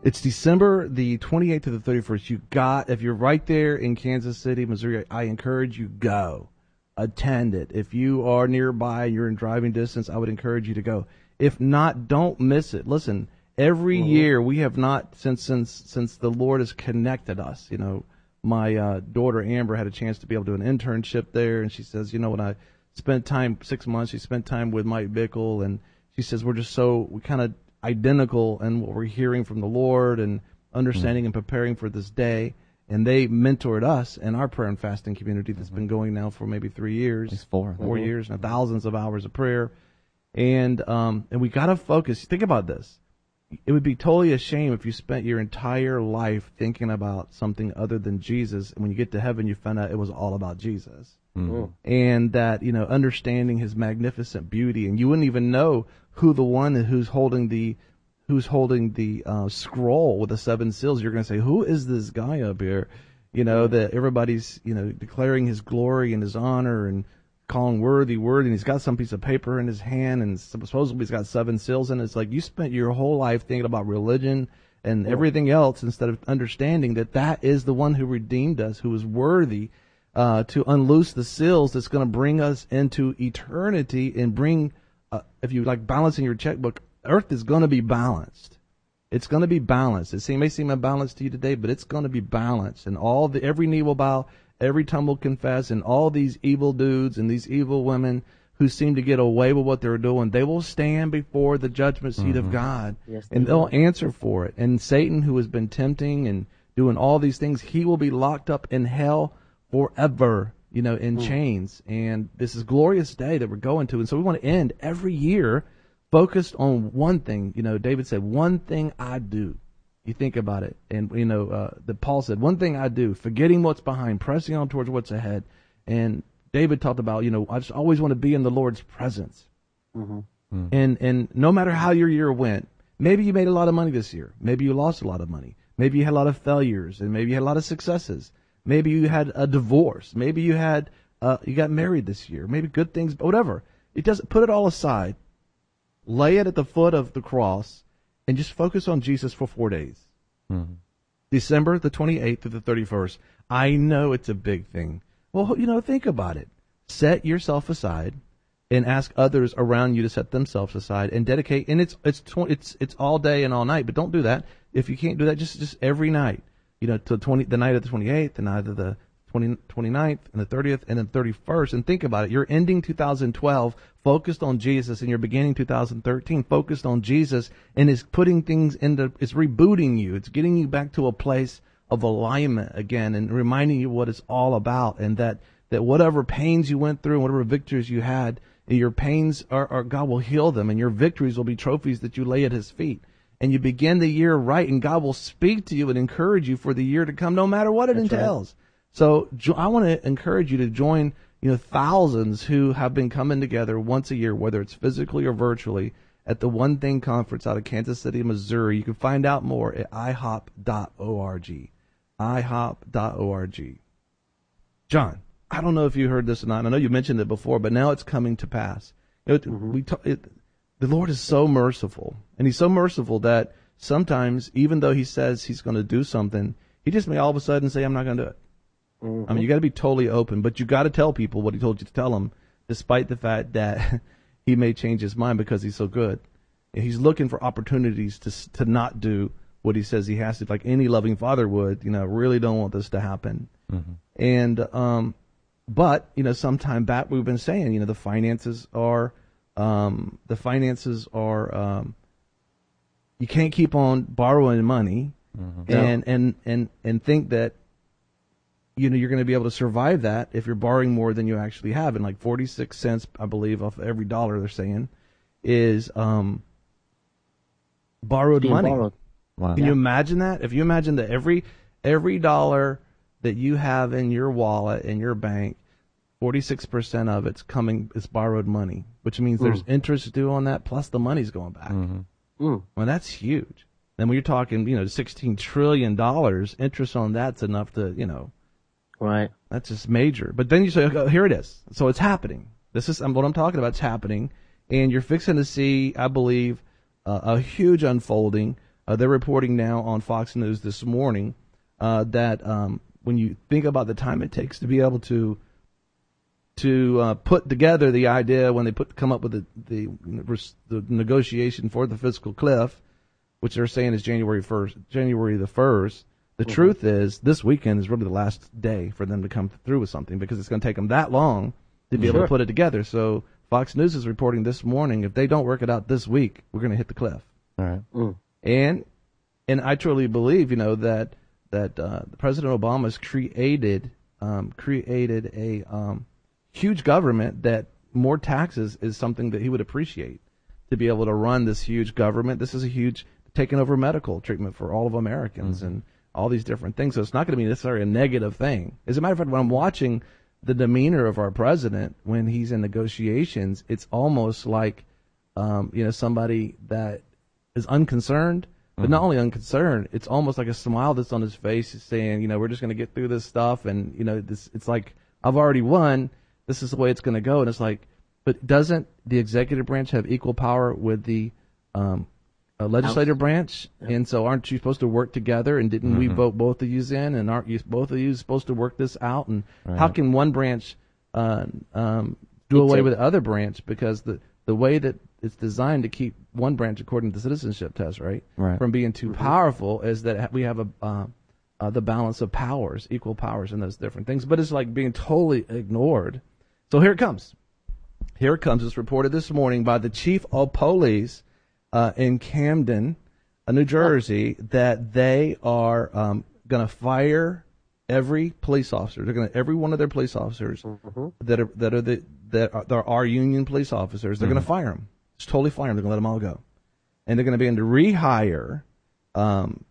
Speaker 1: It's December the twenty-eighth to the thirty-first. You got, if you're right there in Kansas City, Missouri, I encourage you go. Attend it. If you are nearby, you're in driving distance, I would encourage you to go. If not, don't miss it. Listen, every mm-hmm. year we have not, since since since the Lord has connected us, you know, my uh, daughter Amber had a chance to be able to do an internship there, and she says, you know, when I spent time, six months, she spent time with Mike Bickle, and she says we're just so, we kind of identical in what we're hearing from the Lord and understanding mm-hmm. and preparing for this day. And they mentored us in our prayer and fasting community that's mm-hmm. been going now for maybe three years.
Speaker 3: It's four.
Speaker 1: Four mm-hmm. years, now thousands of hours of prayer. And um, and we got to focus. Think about this. It would be totally a shame if you spent your entire life thinking about something other than Jesus, and when you get to heaven, you find out it was all about Jesus. Mm-hmm. And that, you know, understanding his magnificent beauty, and you wouldn't even know who the one who's holding the who's holding the uh, scroll with the seven seals. You're going to say, who is this guy up here? You know, that everybody's, you know, declaring his glory and his honor and calling worthy, worthy. And he's got some piece of paper in his hand, and supposedly he's got seven seals. And it's like you spent your whole life thinking about religion and everything else instead of understanding that that is the one who redeemed us, who is worthy uh, to unloose the seals that's going to bring us into eternity and bring, uh, if you like balancing your checkbook, Earth is going to be balanced. It's going to be balanced. It may seem unbalanced to you today, but it's going to be balanced. And all the every knee will bow, every tongue will confess, and all these evil dudes and these evil women who seem to get away with what they're doing, they will stand before the judgment seat mm-hmm. of God,
Speaker 2: yes,
Speaker 1: and they'll answer for it. And Satan, who has been tempting and doing all these things, he will be locked up in hell forever, you know, in mm. chains. And this is a glorious day that we're going to. And so we want to end every year focused on one thing. You know, David said, one thing I do. You think about it. And, you know, uh, the Paul said, one thing I do, forgetting what's behind, pressing on towards what's ahead. And David talked about, you know, I just always want to be in the Lord's presence. Mm-hmm. Mm. And, and no matter how your year went, maybe you made a lot of money this year. Maybe you lost a lot of money. Maybe you had a lot of failures, and maybe you had a lot of successes. Maybe you had a divorce. Maybe you had, uh, you got married this year. Maybe good things, whatever. It doesn't, put it all aside. Lay it at the foot of the cross and just focus on Jesus for four days. Mm-hmm. December the twenty-eighth to the thirty-first. I know it's a big thing. Well, you know, think about it. Set yourself aside and ask others around you to set themselves aside and dedicate. And it's it's tw- it's it's all day and all night, but don't do that. If you can't do that, just just every night. You know, to twenty the night of the twenty-eighth, the night of the twenty, twenty-ninth, and the thirtieth, and then thirty-first. And think about it. You're ending two thousand twelve focused on Jesus, and you're beginning two thousand thirteen focused on Jesus, and is putting things into, it's rebooting you. It's getting you back to a place of alignment again, and reminding you what it's all about, and that, that whatever pains you went through and whatever victories you had, your pains are, are, God will heal them, and your victories will be trophies that you lay at his feet. And you begin the year right, and God will speak to you and encourage you for the year to come, no matter what it That's entails. Right. So jo- I want to encourage you to join, you know, thousands who have been coming together once a year, whether it's physically or virtually, at the One Thing Conference out of Kansas City, Missouri. You can find out more at i hop dot org. i hop dot org. John, I don't know if you heard this or not. I know you mentioned it before, but now it's coming to pass. You know, mm-hmm. we t- it, the Lord is so merciful, and he's so merciful that sometimes, even though he says he's going to do something, he just may all of a sudden say, I'm not going to do it. Mm-hmm. I mean, you got to be totally open, but you got to tell people what he told you to tell them, despite the fact that he may change his mind because he's so good. And he's looking for opportunities to to not do what he says he has to, like any loving father would. You know, really don't want this to happen. Mm-hmm. And um, but you know, sometime back we've been saying, you know, the finances are um, the finances are um, you can't keep on borrowing money mm-hmm. and, yeah. and and and think that, you know, you're going to be able to survive that if you're borrowing more than you actually have. And like forty-six cents, I believe, off every dollar they're saying is um, borrowed money. Borrowed.
Speaker 3: Wow.
Speaker 1: Can
Speaker 3: yeah.
Speaker 1: you imagine that? If you imagine that every every dollar that you have in your wallet, in your bank, forty-six percent of it's coming, it's borrowed money, which means mm. there's interest due on that, plus the money's going back. Mm-hmm. Mm. Well, that's huge. Then when you're talking, you know, sixteen trillion dollars, interest on that's enough to, you know,
Speaker 2: right.
Speaker 1: That's just major. But then you say, okay, here it is. So it's happening. This is what I'm talking about. It's happening. And you're fixing to see, I believe, uh, a huge unfolding Uh, they're reporting now on Fox News this morning uh, that um, when you think about the time it takes to be able to to uh, put together the idea when they put come up with the, the the negotiation for the fiscal cliff, which they're saying is January first, January the first. The mm-hmm. truth is, this weekend is really the last day for them to come through with something because it's going to take them that long to be sure. able to put it together. So Fox News is reporting this morning, if they don't work it out this week, we're going to hit the cliff.
Speaker 4: All right.
Speaker 2: Mm.
Speaker 1: And and I truly believe, you know, that that uh, President Obama's created um, created a um, huge government that more taxes is something that he would appreciate to be able to run this huge government. This is a huge taking over medical treatment for all of Americans mm-hmm. and all these different things. So it's not going to be necessarily a negative thing. As a matter of fact, when I'm watching the demeanor of our president when he's in negotiations, it's almost like, um, you know, somebody that is unconcerned, but mm-hmm. not only unconcerned, it's almost like a smile that's on his face saying, you know, we're just going to get through this stuff. And, you know, this, it's like, I've already won. This is the way it's going to go. And it's like, but doesn't the executive branch have equal power with the um, uh, legislative branch? Yeah. And so aren't you supposed to work together? And didn't mm-hmm. we vote both of you in? And aren't you both of you supposed to work this out? And right. how can one branch uh, um, do away a, with the other branch? Because the, the way that it's designed to keep one branch, according to the citizenship test, right,
Speaker 4: right.
Speaker 1: from being too mm-hmm. powerful is that we have a uh, uh, the balance of powers, equal powers, and those different things. But it's like being totally ignored. So here it comes. Here it comes. It's reported this morning by the chief of police uh, in Camden, uh, New Jersey, that they are um, going to fire every police officer. They're going to every one of their police officers mm-hmm. that are that are the that are, that are union police officers. They're mm-hmm. going to fire them. Just totally fire them. They're going to let them all go, and they're going to begin to rehire um,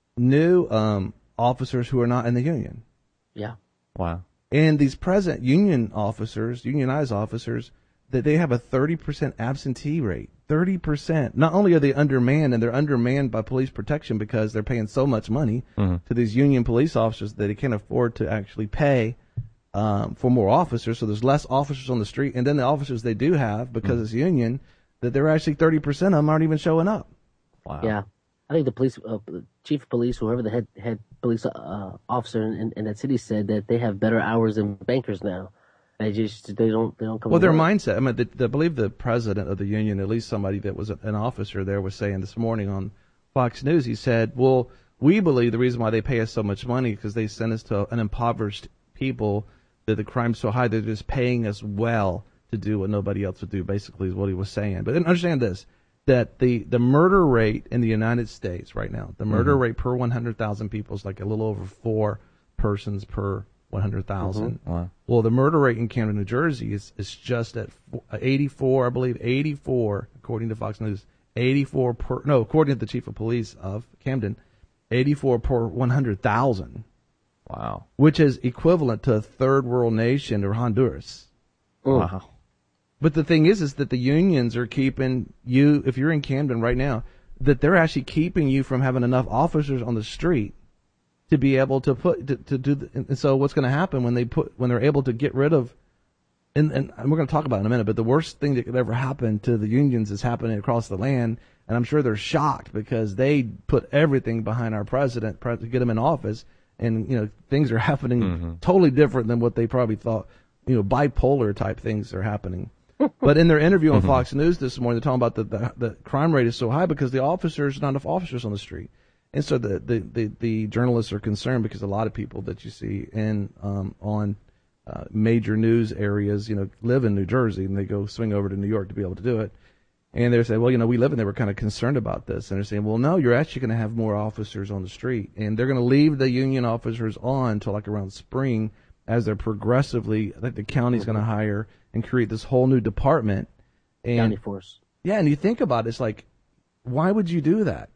Speaker 1: new um, officers who are not in the union.
Speaker 2: Yeah.
Speaker 4: Wow.
Speaker 1: And these present union officers, unionized officers, that they have a thirty percent absentee rate. thirty percent. Not only are they undermanned, and they're undermanned by police protection because they're paying so much money mm-hmm. to these union police officers that they can't afford to actually pay um, for more officers. So there's less officers on the street. And then the officers they do have, because mm-hmm. it's union, that they're actually thirty percent of them aren't even showing up.
Speaker 2: Wow. Yeah. I think the police, uh, chief of police, whoever the head head police uh, officer in, in that city said that they have better hours than bankers now. They just they don't they don't come.
Speaker 1: Well, their mindset. I mean, the, the, I believe the president of the union, at least somebody that was an officer there, was saying this morning on Fox News. He said, "Well, we believe the reason why they pay us so much money is because they send us to an impoverished people that the crime's so high they're just paying us well to do what nobody else would do." Basically, is what he was saying. But understand this. That the, the murder rate in the United States right now, the murder mm-hmm. rate per one hundred thousand people is like a little over four persons per one hundred thousand. Mm-hmm. Wow. Well, the murder rate in Camden, New Jersey is, is just at eighty-four, I believe, eighty-four, according to Fox News, eighty-four per, no, according to the chief of police of Camden, eighty-four per one hundred thousand.
Speaker 4: Wow.
Speaker 1: Which is equivalent to a third world nation or Honduras.
Speaker 2: Oh.
Speaker 4: Wow.
Speaker 1: But the thing is, is that the unions are keeping you, if you're in Camden right now, that they're actually keeping you from having enough officers on the street to be able to put, to, to do, the, and so what's going to happen when they put, when they're able to get rid of, and, and we're going to talk about it in a minute, but the worst thing that could ever happen to the unions is happening across the land, and I'm sure they're shocked because they put everything behind our president to get him in office, and, you know, things are happening mm-hmm. totally different than what they probably thought, you know, bipolar type things are happening. But in their interview on mm-hmm. Fox News this morning, they're talking about the, the the crime rate is so high because the officers, not enough officers on the street. And so the, the, the, the journalists are concerned because a lot of people that you see in um, on uh, major news areas, you know, live in New Jersey, and they go swing over to New York to be able to do it. And they're saying, well, you know, we live in there. We're kind of concerned about this. And they're saying, well, no, you're actually going to have more officers on the street. And they're going to leave the union officers on until like around spring as they're progressively, I think the county's mm-hmm. going to hire and create this whole new department. And,
Speaker 2: county force.
Speaker 1: Yeah, and you think about it, it's like, why would you do that?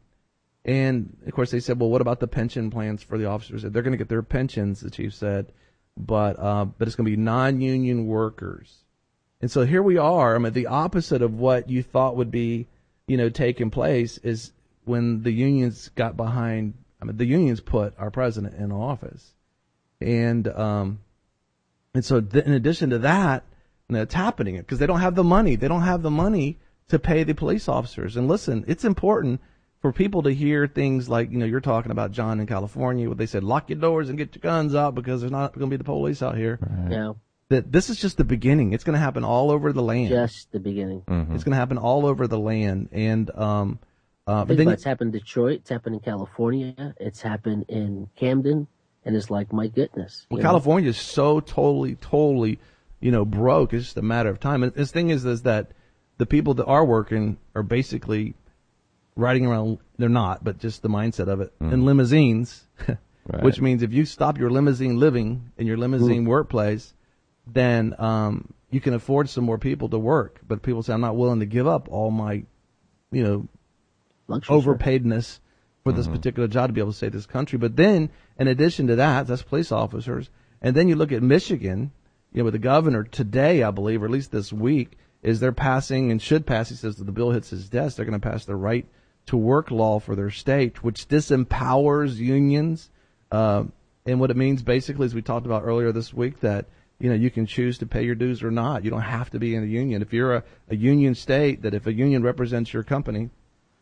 Speaker 1: And, of course, they said, well, what about the pension plans for the officers? They're going to get their pensions, the chief said, but uh, but it's going to be non-union workers. And so here we are. I mean, the opposite of what you thought would be, you know, taking place is when the unions got behind, I mean, the unions put our president in office. And um, and so th- in addition to that, you know, it's happening because they don't have the money. They don't have the money to pay the police officers. And listen, it's important for people to hear things like, you know, you're talking about John in California, where they said, lock your doors and get your guns out because there's not going to be the police out here.
Speaker 2: Right. Yeah.
Speaker 1: That this is just the beginning. It's going to happen all over the land.
Speaker 2: Just the beginning.
Speaker 1: Mm-hmm. It's going to happen all over the land. And, um, uh,
Speaker 2: Think
Speaker 1: then
Speaker 2: about it, it's happened in Detroit. It's happened in California. It's happened in Camden. And it's like, my goodness.
Speaker 1: Well, California is so totally, totally, you know, broke. It's just a matter of time. And this thing is, is that the people that are working are basically riding around, they're not, but just the mindset of it, mm. in limousines, right. Which means if you stop your limousine living in your limousine mm. workplace, then um, you can afford some more people to work. But people say, I'm not willing to give up all my, you know, luxury, overpaidness for this mm-hmm. particular job to be able to save this country. But then, in addition to that, that's police officers. And then you look at Michigan, you know, with the governor today, I believe, or at least this week, is they're passing and should pass, he says, that the bill hits his desk, they're going to pass the right to work law for their state, which disempowers unions. Uh, and what it means basically, as we talked about earlier this week, that, you know, you can choose to pay your dues or not. You don't have to be in a union. If you're a, a union state, that if a union represents your company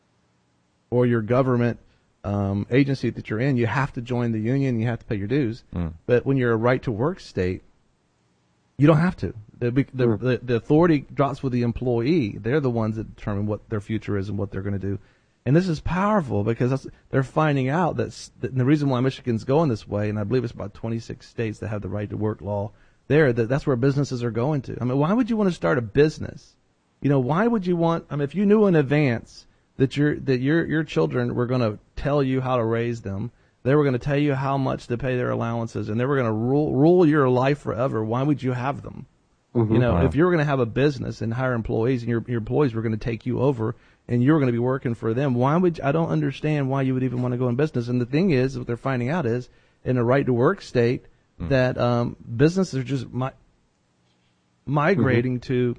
Speaker 1: or your government um, agency that you're in, you have to join the union, you have to pay your dues. Mm. But when you're a right to work state, you don't have to. The, the, the, the authority drops with the employee. They're the ones that determine what their future is and what they're going to do. And this is powerful because that's, they're finding out that, that the reason why Michigan's going this way, and I believe it's about twenty-six states that have the right to work law there, that that's where businesses are going to. I mean, why would you want to start a business? You know, why would you want, I mean, if you knew in advance that your, that your, your children were going to tell you how to raise them, they were going to tell you how much to pay their allowances, and they were going to rule, rule your life forever, why would you have them? Mm-hmm. You know, wow. If you were going to have a business and hire employees, and your, your employees were going to take you over, and you were going to be working for them, why would you, I don't understand why you would even want to go in business. And the thing is, what they're finding out is, in a right-to-work state, mm. that um, businesses are just mi- migrating mm-hmm. to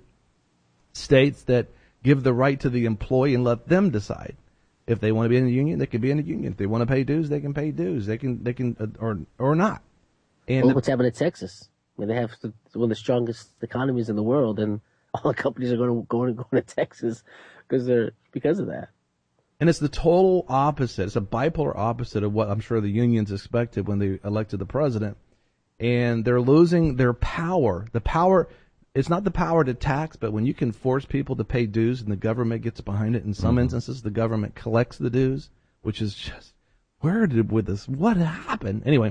Speaker 1: states that give the right to the employee and let them decide. If they want to be in a union, they can be in a union. If they want to pay dues, they can pay dues. They can, they can, uh, or or not. And
Speaker 2: well, what's happening in Texas? I mean, they have the, one of the strongest economies in the world, and all the companies are going to going to go to Texas because they're because of that.
Speaker 1: And it's the total opposite. It's a bipolar opposite of what I'm sure the unions expected when they elected the president. And they're losing their power. The power. It's not the power to tax, but when you can force people to pay dues and the government gets behind it, in some mm-hmm. instances the government collects the dues, which is just, where did with this, what happened? Anyway,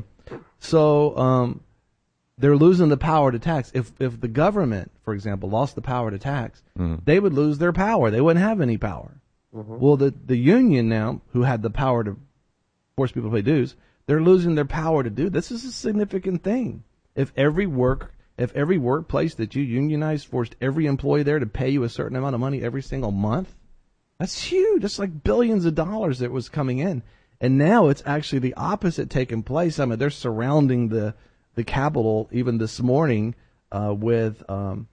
Speaker 1: so um, they're losing the power to tax. If if the government, for example, lost the power to tax, mm-hmm. they would lose their power. They wouldn't have any power. Mm-hmm. Well, the, the union now, who had the power to force people to pay dues, they're losing their power to do. This is a significant thing. If every work If every workplace that you unionized forced every employee there to pay you a certain amount of money every single month, that's huge. That's like billions of dollars that was coming in. And now it's actually the opposite taking place. I mean, they're surrounding the, the Capitol even this morning uh, with um,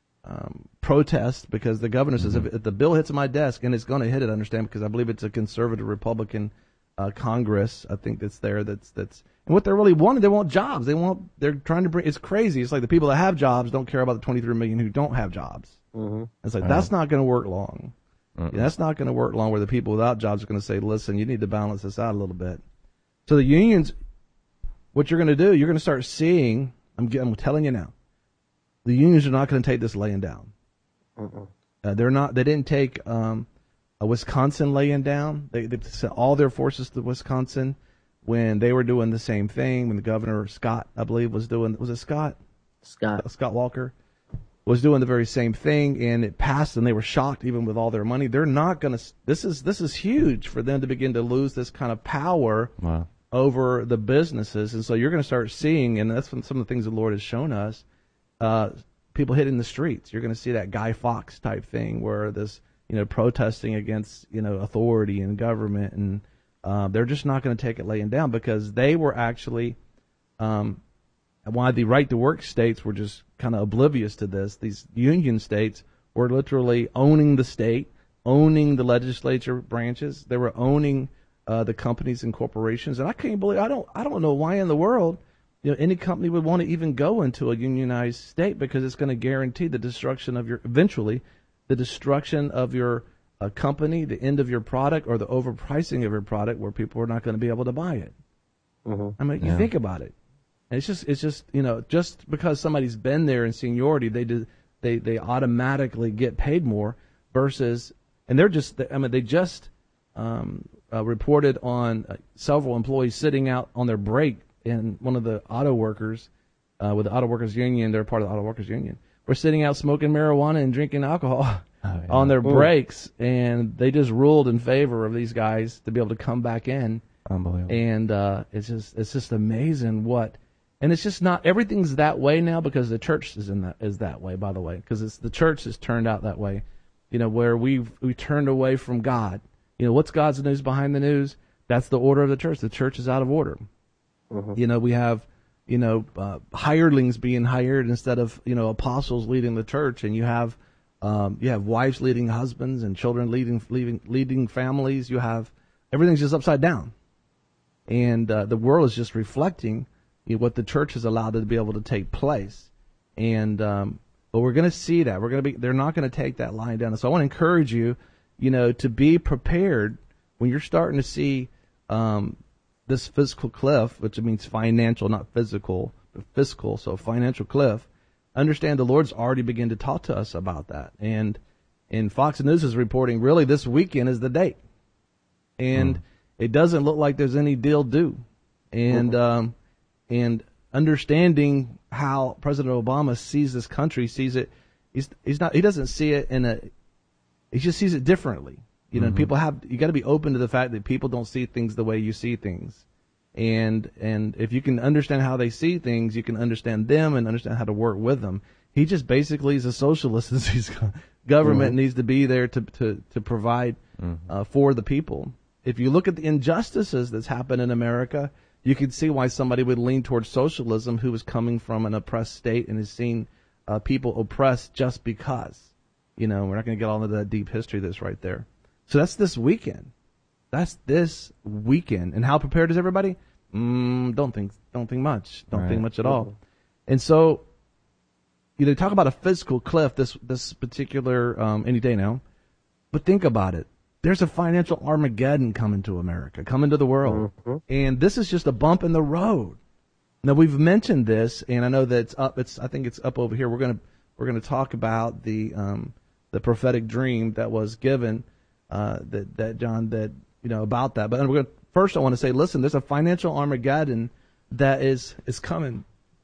Speaker 1: um, protests because the governor says mm-hmm. if, if the bill hits my desk, and it's going to hit it, I understand, because I believe it's a conservative Republican uh, Congress, I think that's there, that's that's and what they're really wanting, they want jobs. They want, they're trying to bring, it's crazy. It's like the people that have jobs don't care about the twenty-three million who don't have jobs. Mm-hmm. It's like, uh-huh. that's not going to work long. Uh-uh. Yeah, that's not going to work long where the people without jobs are going to say, listen, you need to balance this out a little bit. So the unions, what you're going to do, you're going to start seeing, I'm, I'm telling you now, the unions are not going to take this laying down. Uh-uh. Uh, they're not, they didn't take um, a Wisconsin laying down. They, they sent all their forces to Wisconsin when they were doing the same thing, when the governor, Scott, I believe, was doing, was it Scott?
Speaker 2: Scott.
Speaker 1: Uh, Scott Walker was doing the very same thing, and it passed, and they were shocked even with all their money. They're not going to, this is, this is huge for them to begin to lose this kind of power wow. over the businesses. And so you're going to start seeing, and that's some of the things the Lord has shown us, uh, people hitting the streets. You're going to see that Guy Fawkes type thing where this, you know, protesting against, you know, authority and government, and Uh, they're just not going to take it laying down because they were actually, um, why the right-to-work states were just kind of oblivious to this. These union states were literally owning the state, owning the legislature branches. They were owning uh, the companies and corporations. And I can't believe, I don't, I don't know why in the world, you know, any company would want to even go into a unionized state because it's going to guarantee the destruction of your, eventually, the destruction of your a company, the end of your product, or the overpricing of your product where people are not going to be able to buy it.
Speaker 2: Mm-hmm.
Speaker 1: I mean, you
Speaker 3: Yeah.
Speaker 1: think about it. And it's just, it's just, you know, just because somebody's been there in seniority, they do, they, they automatically get paid more versus, and they're just, I mean, they just um, uh, reported on uh, several employees sitting out on their break, and one of the auto workers, uh, with the auto workers union, they're part of the auto workers union, were sitting out smoking marijuana and drinking alcohol
Speaker 3: Oh, yeah.
Speaker 1: on their
Speaker 2: Mm.
Speaker 1: breaks, and they just ruled in favor of these guys to be able to come back in.
Speaker 3: Unbelievable.
Speaker 1: And uh, it's just it's just amazing what, and it's just not everything's that way now because the church is in that is that way, by the way, because it's the church has turned out that way, you know, where we've we turned away from God. You know, what's God's news behind the news? That's the order of the church. The church is out of order.
Speaker 2: Mm-hmm.
Speaker 1: You know, we have you know uh, hirelings being hired instead of you know apostles leading the church, and you have um, you have wives leading husbands and children leading leading leading families. You have everything's just upside down. And uh, the world is just reflecting you know, what the church has allowed to be able to take place. And um, but we're going to see that we're going to be. They're not going to take that line down. And so I want to encourage you, you know, to be prepared when you're starting to see um, this fiscal cliff, which means financial, not physical, but fiscal. So financial cliff. Understand the Lord's already begun to talk to us about that. And and Fox News is reporting really this weekend is the date. And. Mm. It doesn't look like there's any deal due, and um, and understanding how President Obama sees this country, sees it, he's he's not he doesn't see it in a, he just sees it differently. You know,
Speaker 3: Mm-hmm.
Speaker 1: people have you got to be open to the fact that people don't see things the way you see things, and and if you can understand how they see things, you can understand them and understand how to work with them. He just basically is a socialist. He's government mm-hmm. needs to be there to to to provide mm-hmm. uh, for the people. If you look at the injustices that's happened in America, you can see why somebody would lean towards socialism who is coming from an oppressed state and has seen uh, people oppressed just because. You know, we're not going to get all into that deep history that's right there. So that's this weekend. That's this weekend. And how prepared is everybody? Mm, don't think, don't think much. Don't
Speaker 3: Right.
Speaker 1: think much at all. And so, you know, talk about a physical cliff this this particular um, any day now. But think about it. There's a financial Armageddon coming to America, coming to the world. Mm-hmm. And this is just a bump in the road. Now we've mentioned this, and I know that it's up. It's I think it's up over here. We're gonna we're gonna talk about the um, the prophetic dream that was given uh, that that John that you know about that. But we're gonna, first I want to say, listen, there's a financial Armageddon that is is coming,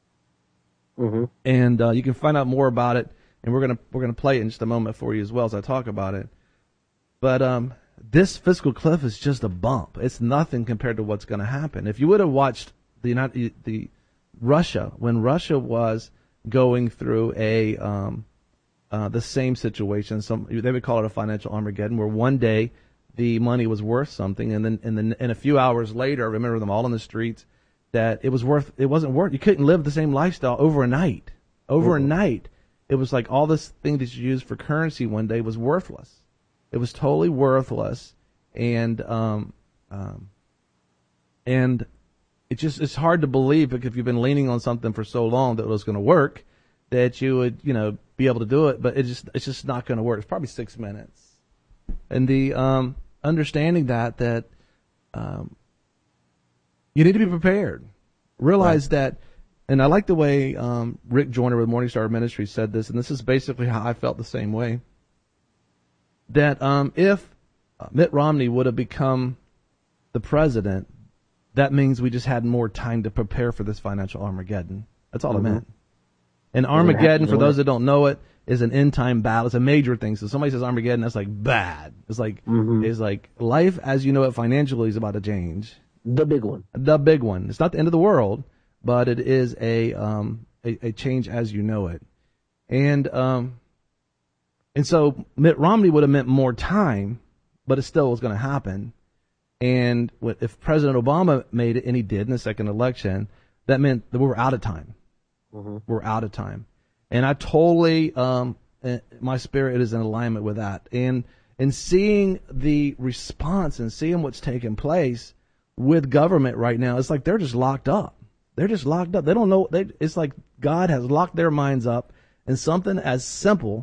Speaker 2: mm-hmm.
Speaker 1: and uh, you can find out more about it. And we're gonna we're gonna play it in just a moment for you as well as I talk about it. But um, this fiscal cliff is just a bump. It's nothing compared to what's going to happen. If you would have watched the United, the Russia when Russia was going through a um, uh, the same situation, some they would call it a financial Armageddon, where one day the money was worth something, and then and then and a few hours later, I remember them all in the streets, that it was worth it wasn't worth. You couldn't live the same lifestyle overnight. Overnight, mm-hmm. It was like all this thing that you used for currency one day was worthless. It was totally worthless, and um, um, and it just it's hard to believe because if you've been leaning on something for so long that it was going to work, that you would you know be able to do it, but it just it's just not going to work. It's probably six minutes, and the um, understanding that that um, you need to be prepared. Realize right. that, and I like the way um, Rick Joyner with Morningstar Ministries said this, and this is basically how I felt the same way. That um, if Mitt Romney would have become the president, that means we just had more time to prepare for this financial Armageddon. That's all mm-hmm. it meant. And Armageddon, for those that don't know it, is an end time battle. It's a major thing. So somebody says Armageddon, that's like bad. It's like mm-hmm. it's like life as you know it financially is about to change.
Speaker 2: The big one.
Speaker 1: The big one. It's not the end of the world, but it is a um a, a change as you know it. And um. And so Mitt Romney would have meant more time, but it still was going to happen. And if President Obama made it, and he did in the second election, that meant that we were out of time. Mm-hmm. We're out of time. And I totally, um, my spirit is in alignment with that. And and seeing the response and seeing what's taking place with government right now, it's like they're just locked up. They're just locked up. They don't know. They, it's like God has locked their minds up in something as simple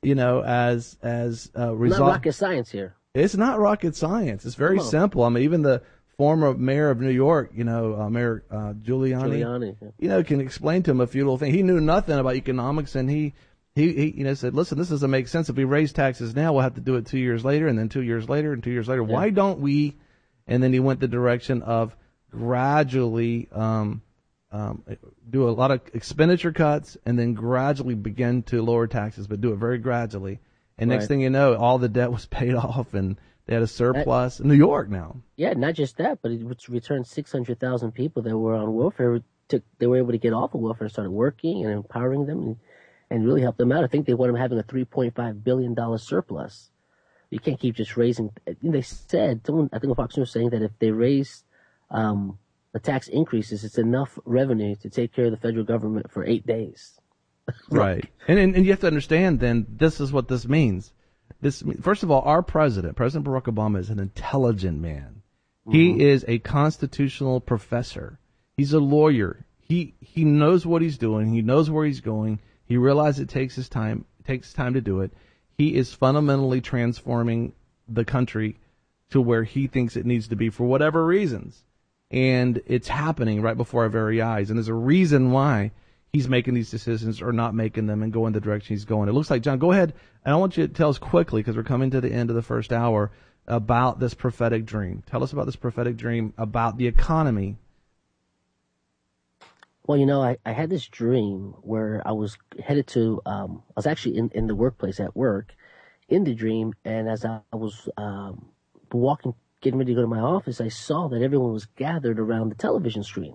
Speaker 1: you know, as as uh,
Speaker 2: Not
Speaker 1: result.
Speaker 2: rocket science here.
Speaker 1: It's not rocket science. It's very
Speaker 2: Come on.
Speaker 1: simple. I mean, even the former mayor of New York, you know, uh, Mayor uh, Giuliani,
Speaker 2: Giuliani, yeah.
Speaker 1: you know, can explain to him a few little things. He knew nothing about economics, and he, he, he, you know, said, listen, this doesn't make sense. If we raise taxes now, we'll have to do it two years later, and then two years later, and two years later.
Speaker 2: Yeah.
Speaker 1: Why don't we? And then he went the direction of gradually um, um, do a lot of expenditure cuts, and then gradually begin to lower taxes, but do it very gradually. And next
Speaker 2: Right.
Speaker 1: thing you know, all the debt was paid off, and they had a surplus in New York now.
Speaker 2: Yeah, not just that, but it returned six hundred thousand people that were on welfare. Took, they were able to get off of welfare and started working and empowering them and, and really help them out. I think they want them having a three point five billion dollars surplus. You can't keep just raising. They said, someone, I think Fox News was saying that if they raise um, the tax increases, it's enough revenue to take care of the federal government for eight days.
Speaker 1: Right. And, and and you have to understand then this is what this means. This first of all, our president, President Barack Obama, is an intelligent man. Mm-hmm. He is a constitutional professor. He's a lawyer. He he knows what he's doing. He knows where he's going. He realizes it takes his time it takes time to do it. He is fundamentally transforming the country to where he thinks it needs to be for whatever reasons. And it's happening right before our very eyes. And there's a reason why he's making these decisions or not making them and going the direction he's going. It looks like, John, go ahead, and I want you to tell us quickly, because we're coming to the end of the first hour, about this prophetic dream. Tell us about this prophetic dream about the economy.
Speaker 2: Well, you know, I, I had this dream where I was headed to, um, I was actually in, in the workplace at work, in the dream, and as I, I was um, walking, getting ready to go to my office, I saw that everyone was gathered around the television screen.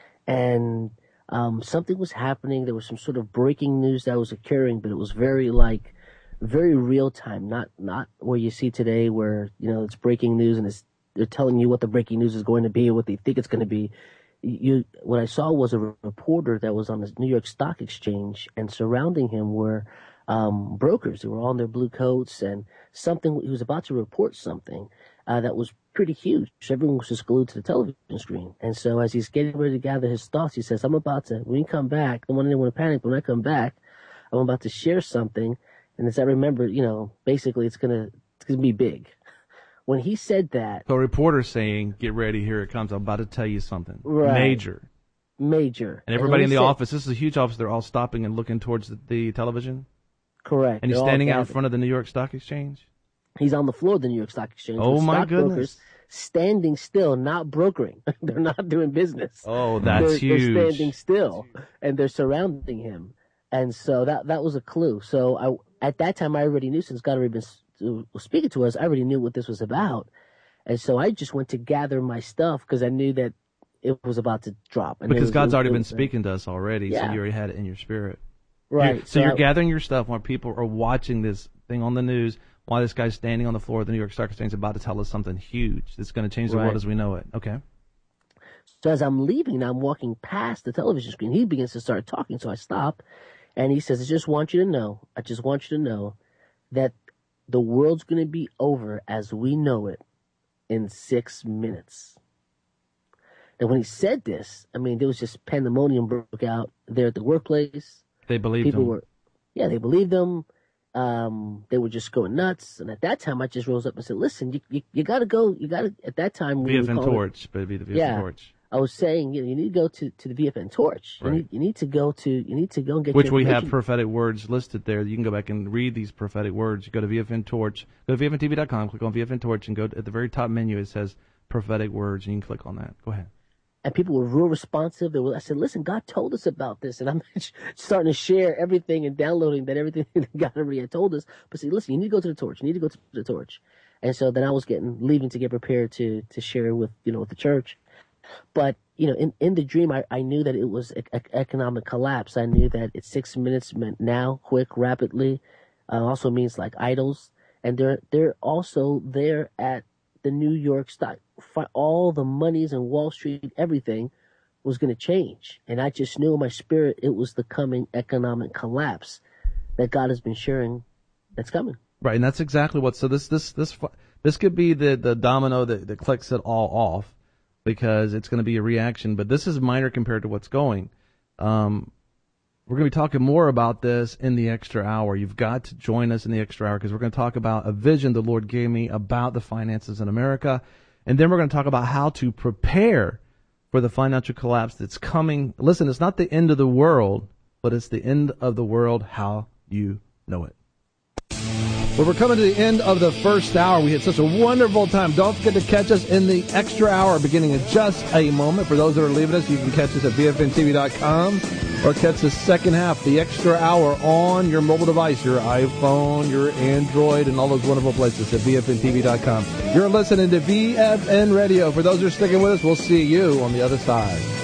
Speaker 2: And Um, something was happening. There was some sort of breaking news that was occurring, but it was very like, very real time. Not not where you see today, where you know it's breaking news and it's they're telling you what the breaking news is going to be or what they think it's going to be. You, what I saw was a reporter that was on the New York Stock Exchange, and surrounding him were um, brokers who were all in their blue coats, and something he was about to report something uh, that was pretty huge. Everyone was just glued to the television screen. And so as he's getting ready to gather his thoughts, he says, I'm about to, when you come back, I don't want anyone to panic, but when I come back, I'm about to share something. And as I remember, you know, basically it's going to, it's going to be big. When he said that.
Speaker 1: So a reporter's saying, get ready, here it comes. I'm about to tell you something.
Speaker 2: Right.
Speaker 1: Major.
Speaker 2: Major.
Speaker 1: And everybody
Speaker 2: and
Speaker 1: in the
Speaker 2: said,
Speaker 1: office, this is a huge office, they're all stopping and looking towards the, the television?
Speaker 2: Correct.
Speaker 1: And he's
Speaker 2: They're
Speaker 1: standing
Speaker 2: all
Speaker 1: out in
Speaker 2: gathered.
Speaker 1: front of the New York Stock Exchange?
Speaker 2: He's on the floor of the New York Stock Exchange.
Speaker 1: Oh,
Speaker 2: with
Speaker 1: my
Speaker 2: stockbrokers
Speaker 1: goodness.
Speaker 2: standing still, not brokering. They're not doing business.
Speaker 1: Oh, that's
Speaker 2: they're,
Speaker 1: huge.
Speaker 2: They're standing still, and they're surrounding him. And so that that was a clue. So I, at that time, I already knew, since God had already been was speaking to us, I already knew what this was about. And so I just went to gather my stuff because I knew that it was about to drop. And it
Speaker 1: Because
Speaker 2: was-
Speaker 1: God's
Speaker 2: it
Speaker 1: already
Speaker 2: was-
Speaker 1: been speaking to us already,
Speaker 2: Yeah.
Speaker 1: so you already had it in your spirit.
Speaker 2: Right.
Speaker 1: You're- so you're
Speaker 2: I-
Speaker 1: gathering your stuff while people are watching this thing on the news, while this guy's standing on the floor of the New York Stock Exchange about to tell us something huge that's going to change the
Speaker 2: Right.
Speaker 1: world as we know it. Okay.
Speaker 2: So as I'm leaving, I'm walking past the television screen. He begins to start talking, so I stop, and he says, I just want you to know, I just want you to know that the world's going to be over as we know it in six minutes. And when he said this, I mean, there was just pandemonium broke out there at the workplace.
Speaker 1: They believed
Speaker 2: People
Speaker 1: him.
Speaker 2: were, yeah, they believed him. Um, they were just going nuts. And at that time, I just rose up and said, listen, you, you, you got to go. You got to, at that time, we
Speaker 1: V F
Speaker 2: would
Speaker 1: N
Speaker 2: call it-
Speaker 1: Torch, but it'd be the V F N
Speaker 2: Yeah.
Speaker 1: Torch.
Speaker 2: I was saying, you know, you need to go to, to the V F N Torch. You,
Speaker 1: Right.
Speaker 2: need, you need to go to, you need to go and get
Speaker 1: Which
Speaker 2: your
Speaker 1: we have
Speaker 2: information.
Speaker 1: prophetic words listed there. You can go back and read these prophetic words. You go to V F N Torch, go to V F N T V dot com, click on V F N Torch, and go to, at the very top menu. It says prophetic words, and you can click on that. Go ahead.
Speaker 2: And people were real responsive. They were, I said, listen, God told us about this. And I'm starting to share everything and downloading that everything that God already had told us. But see, listen, you need to go to the Torch. You need to go to the Torch. And so then I was getting, leaving to get prepared to, to share with, you know, with the church. But, you know, in, in the dream, I, I knew that it was e- e- economic collapse. I knew that it's six minutes meant now, quick, rapidly. Uh, also means like idols. And they're, they're also there at the New York stock. Fi- All the monies and Wall Street, everything was going to change. And I just knew in my spirit it was the coming economic collapse that God has been sharing that's coming.
Speaker 1: Right, and that's exactly what. So this this this this could be the the domino that, that clicks it all off, because it's going to be a reaction. But this is minor compared to what's going. Um, We're going to be talking more about this in the extra hour. You've got to join us in the extra hour because we're going to talk about a vision the Lord gave me about the finances in America. And then we're going to talk about how to prepare for the financial collapse that's coming. Listen, it's not the end of the world, but it's the end of the world how you know it. Well, we're coming to the end of the first hour. We had such a wonderful time. Don't forget to catch us in the extra hour beginning in just a moment. For those that are leaving us, you can catch us at V F N T V dot com or catch the second half, the extra hour, on your mobile device, your iPhone, your Android, and all those wonderful places at V F N T V dot com. You're listening to V F N Radio. For those who are sticking with us, we'll see you on the other side.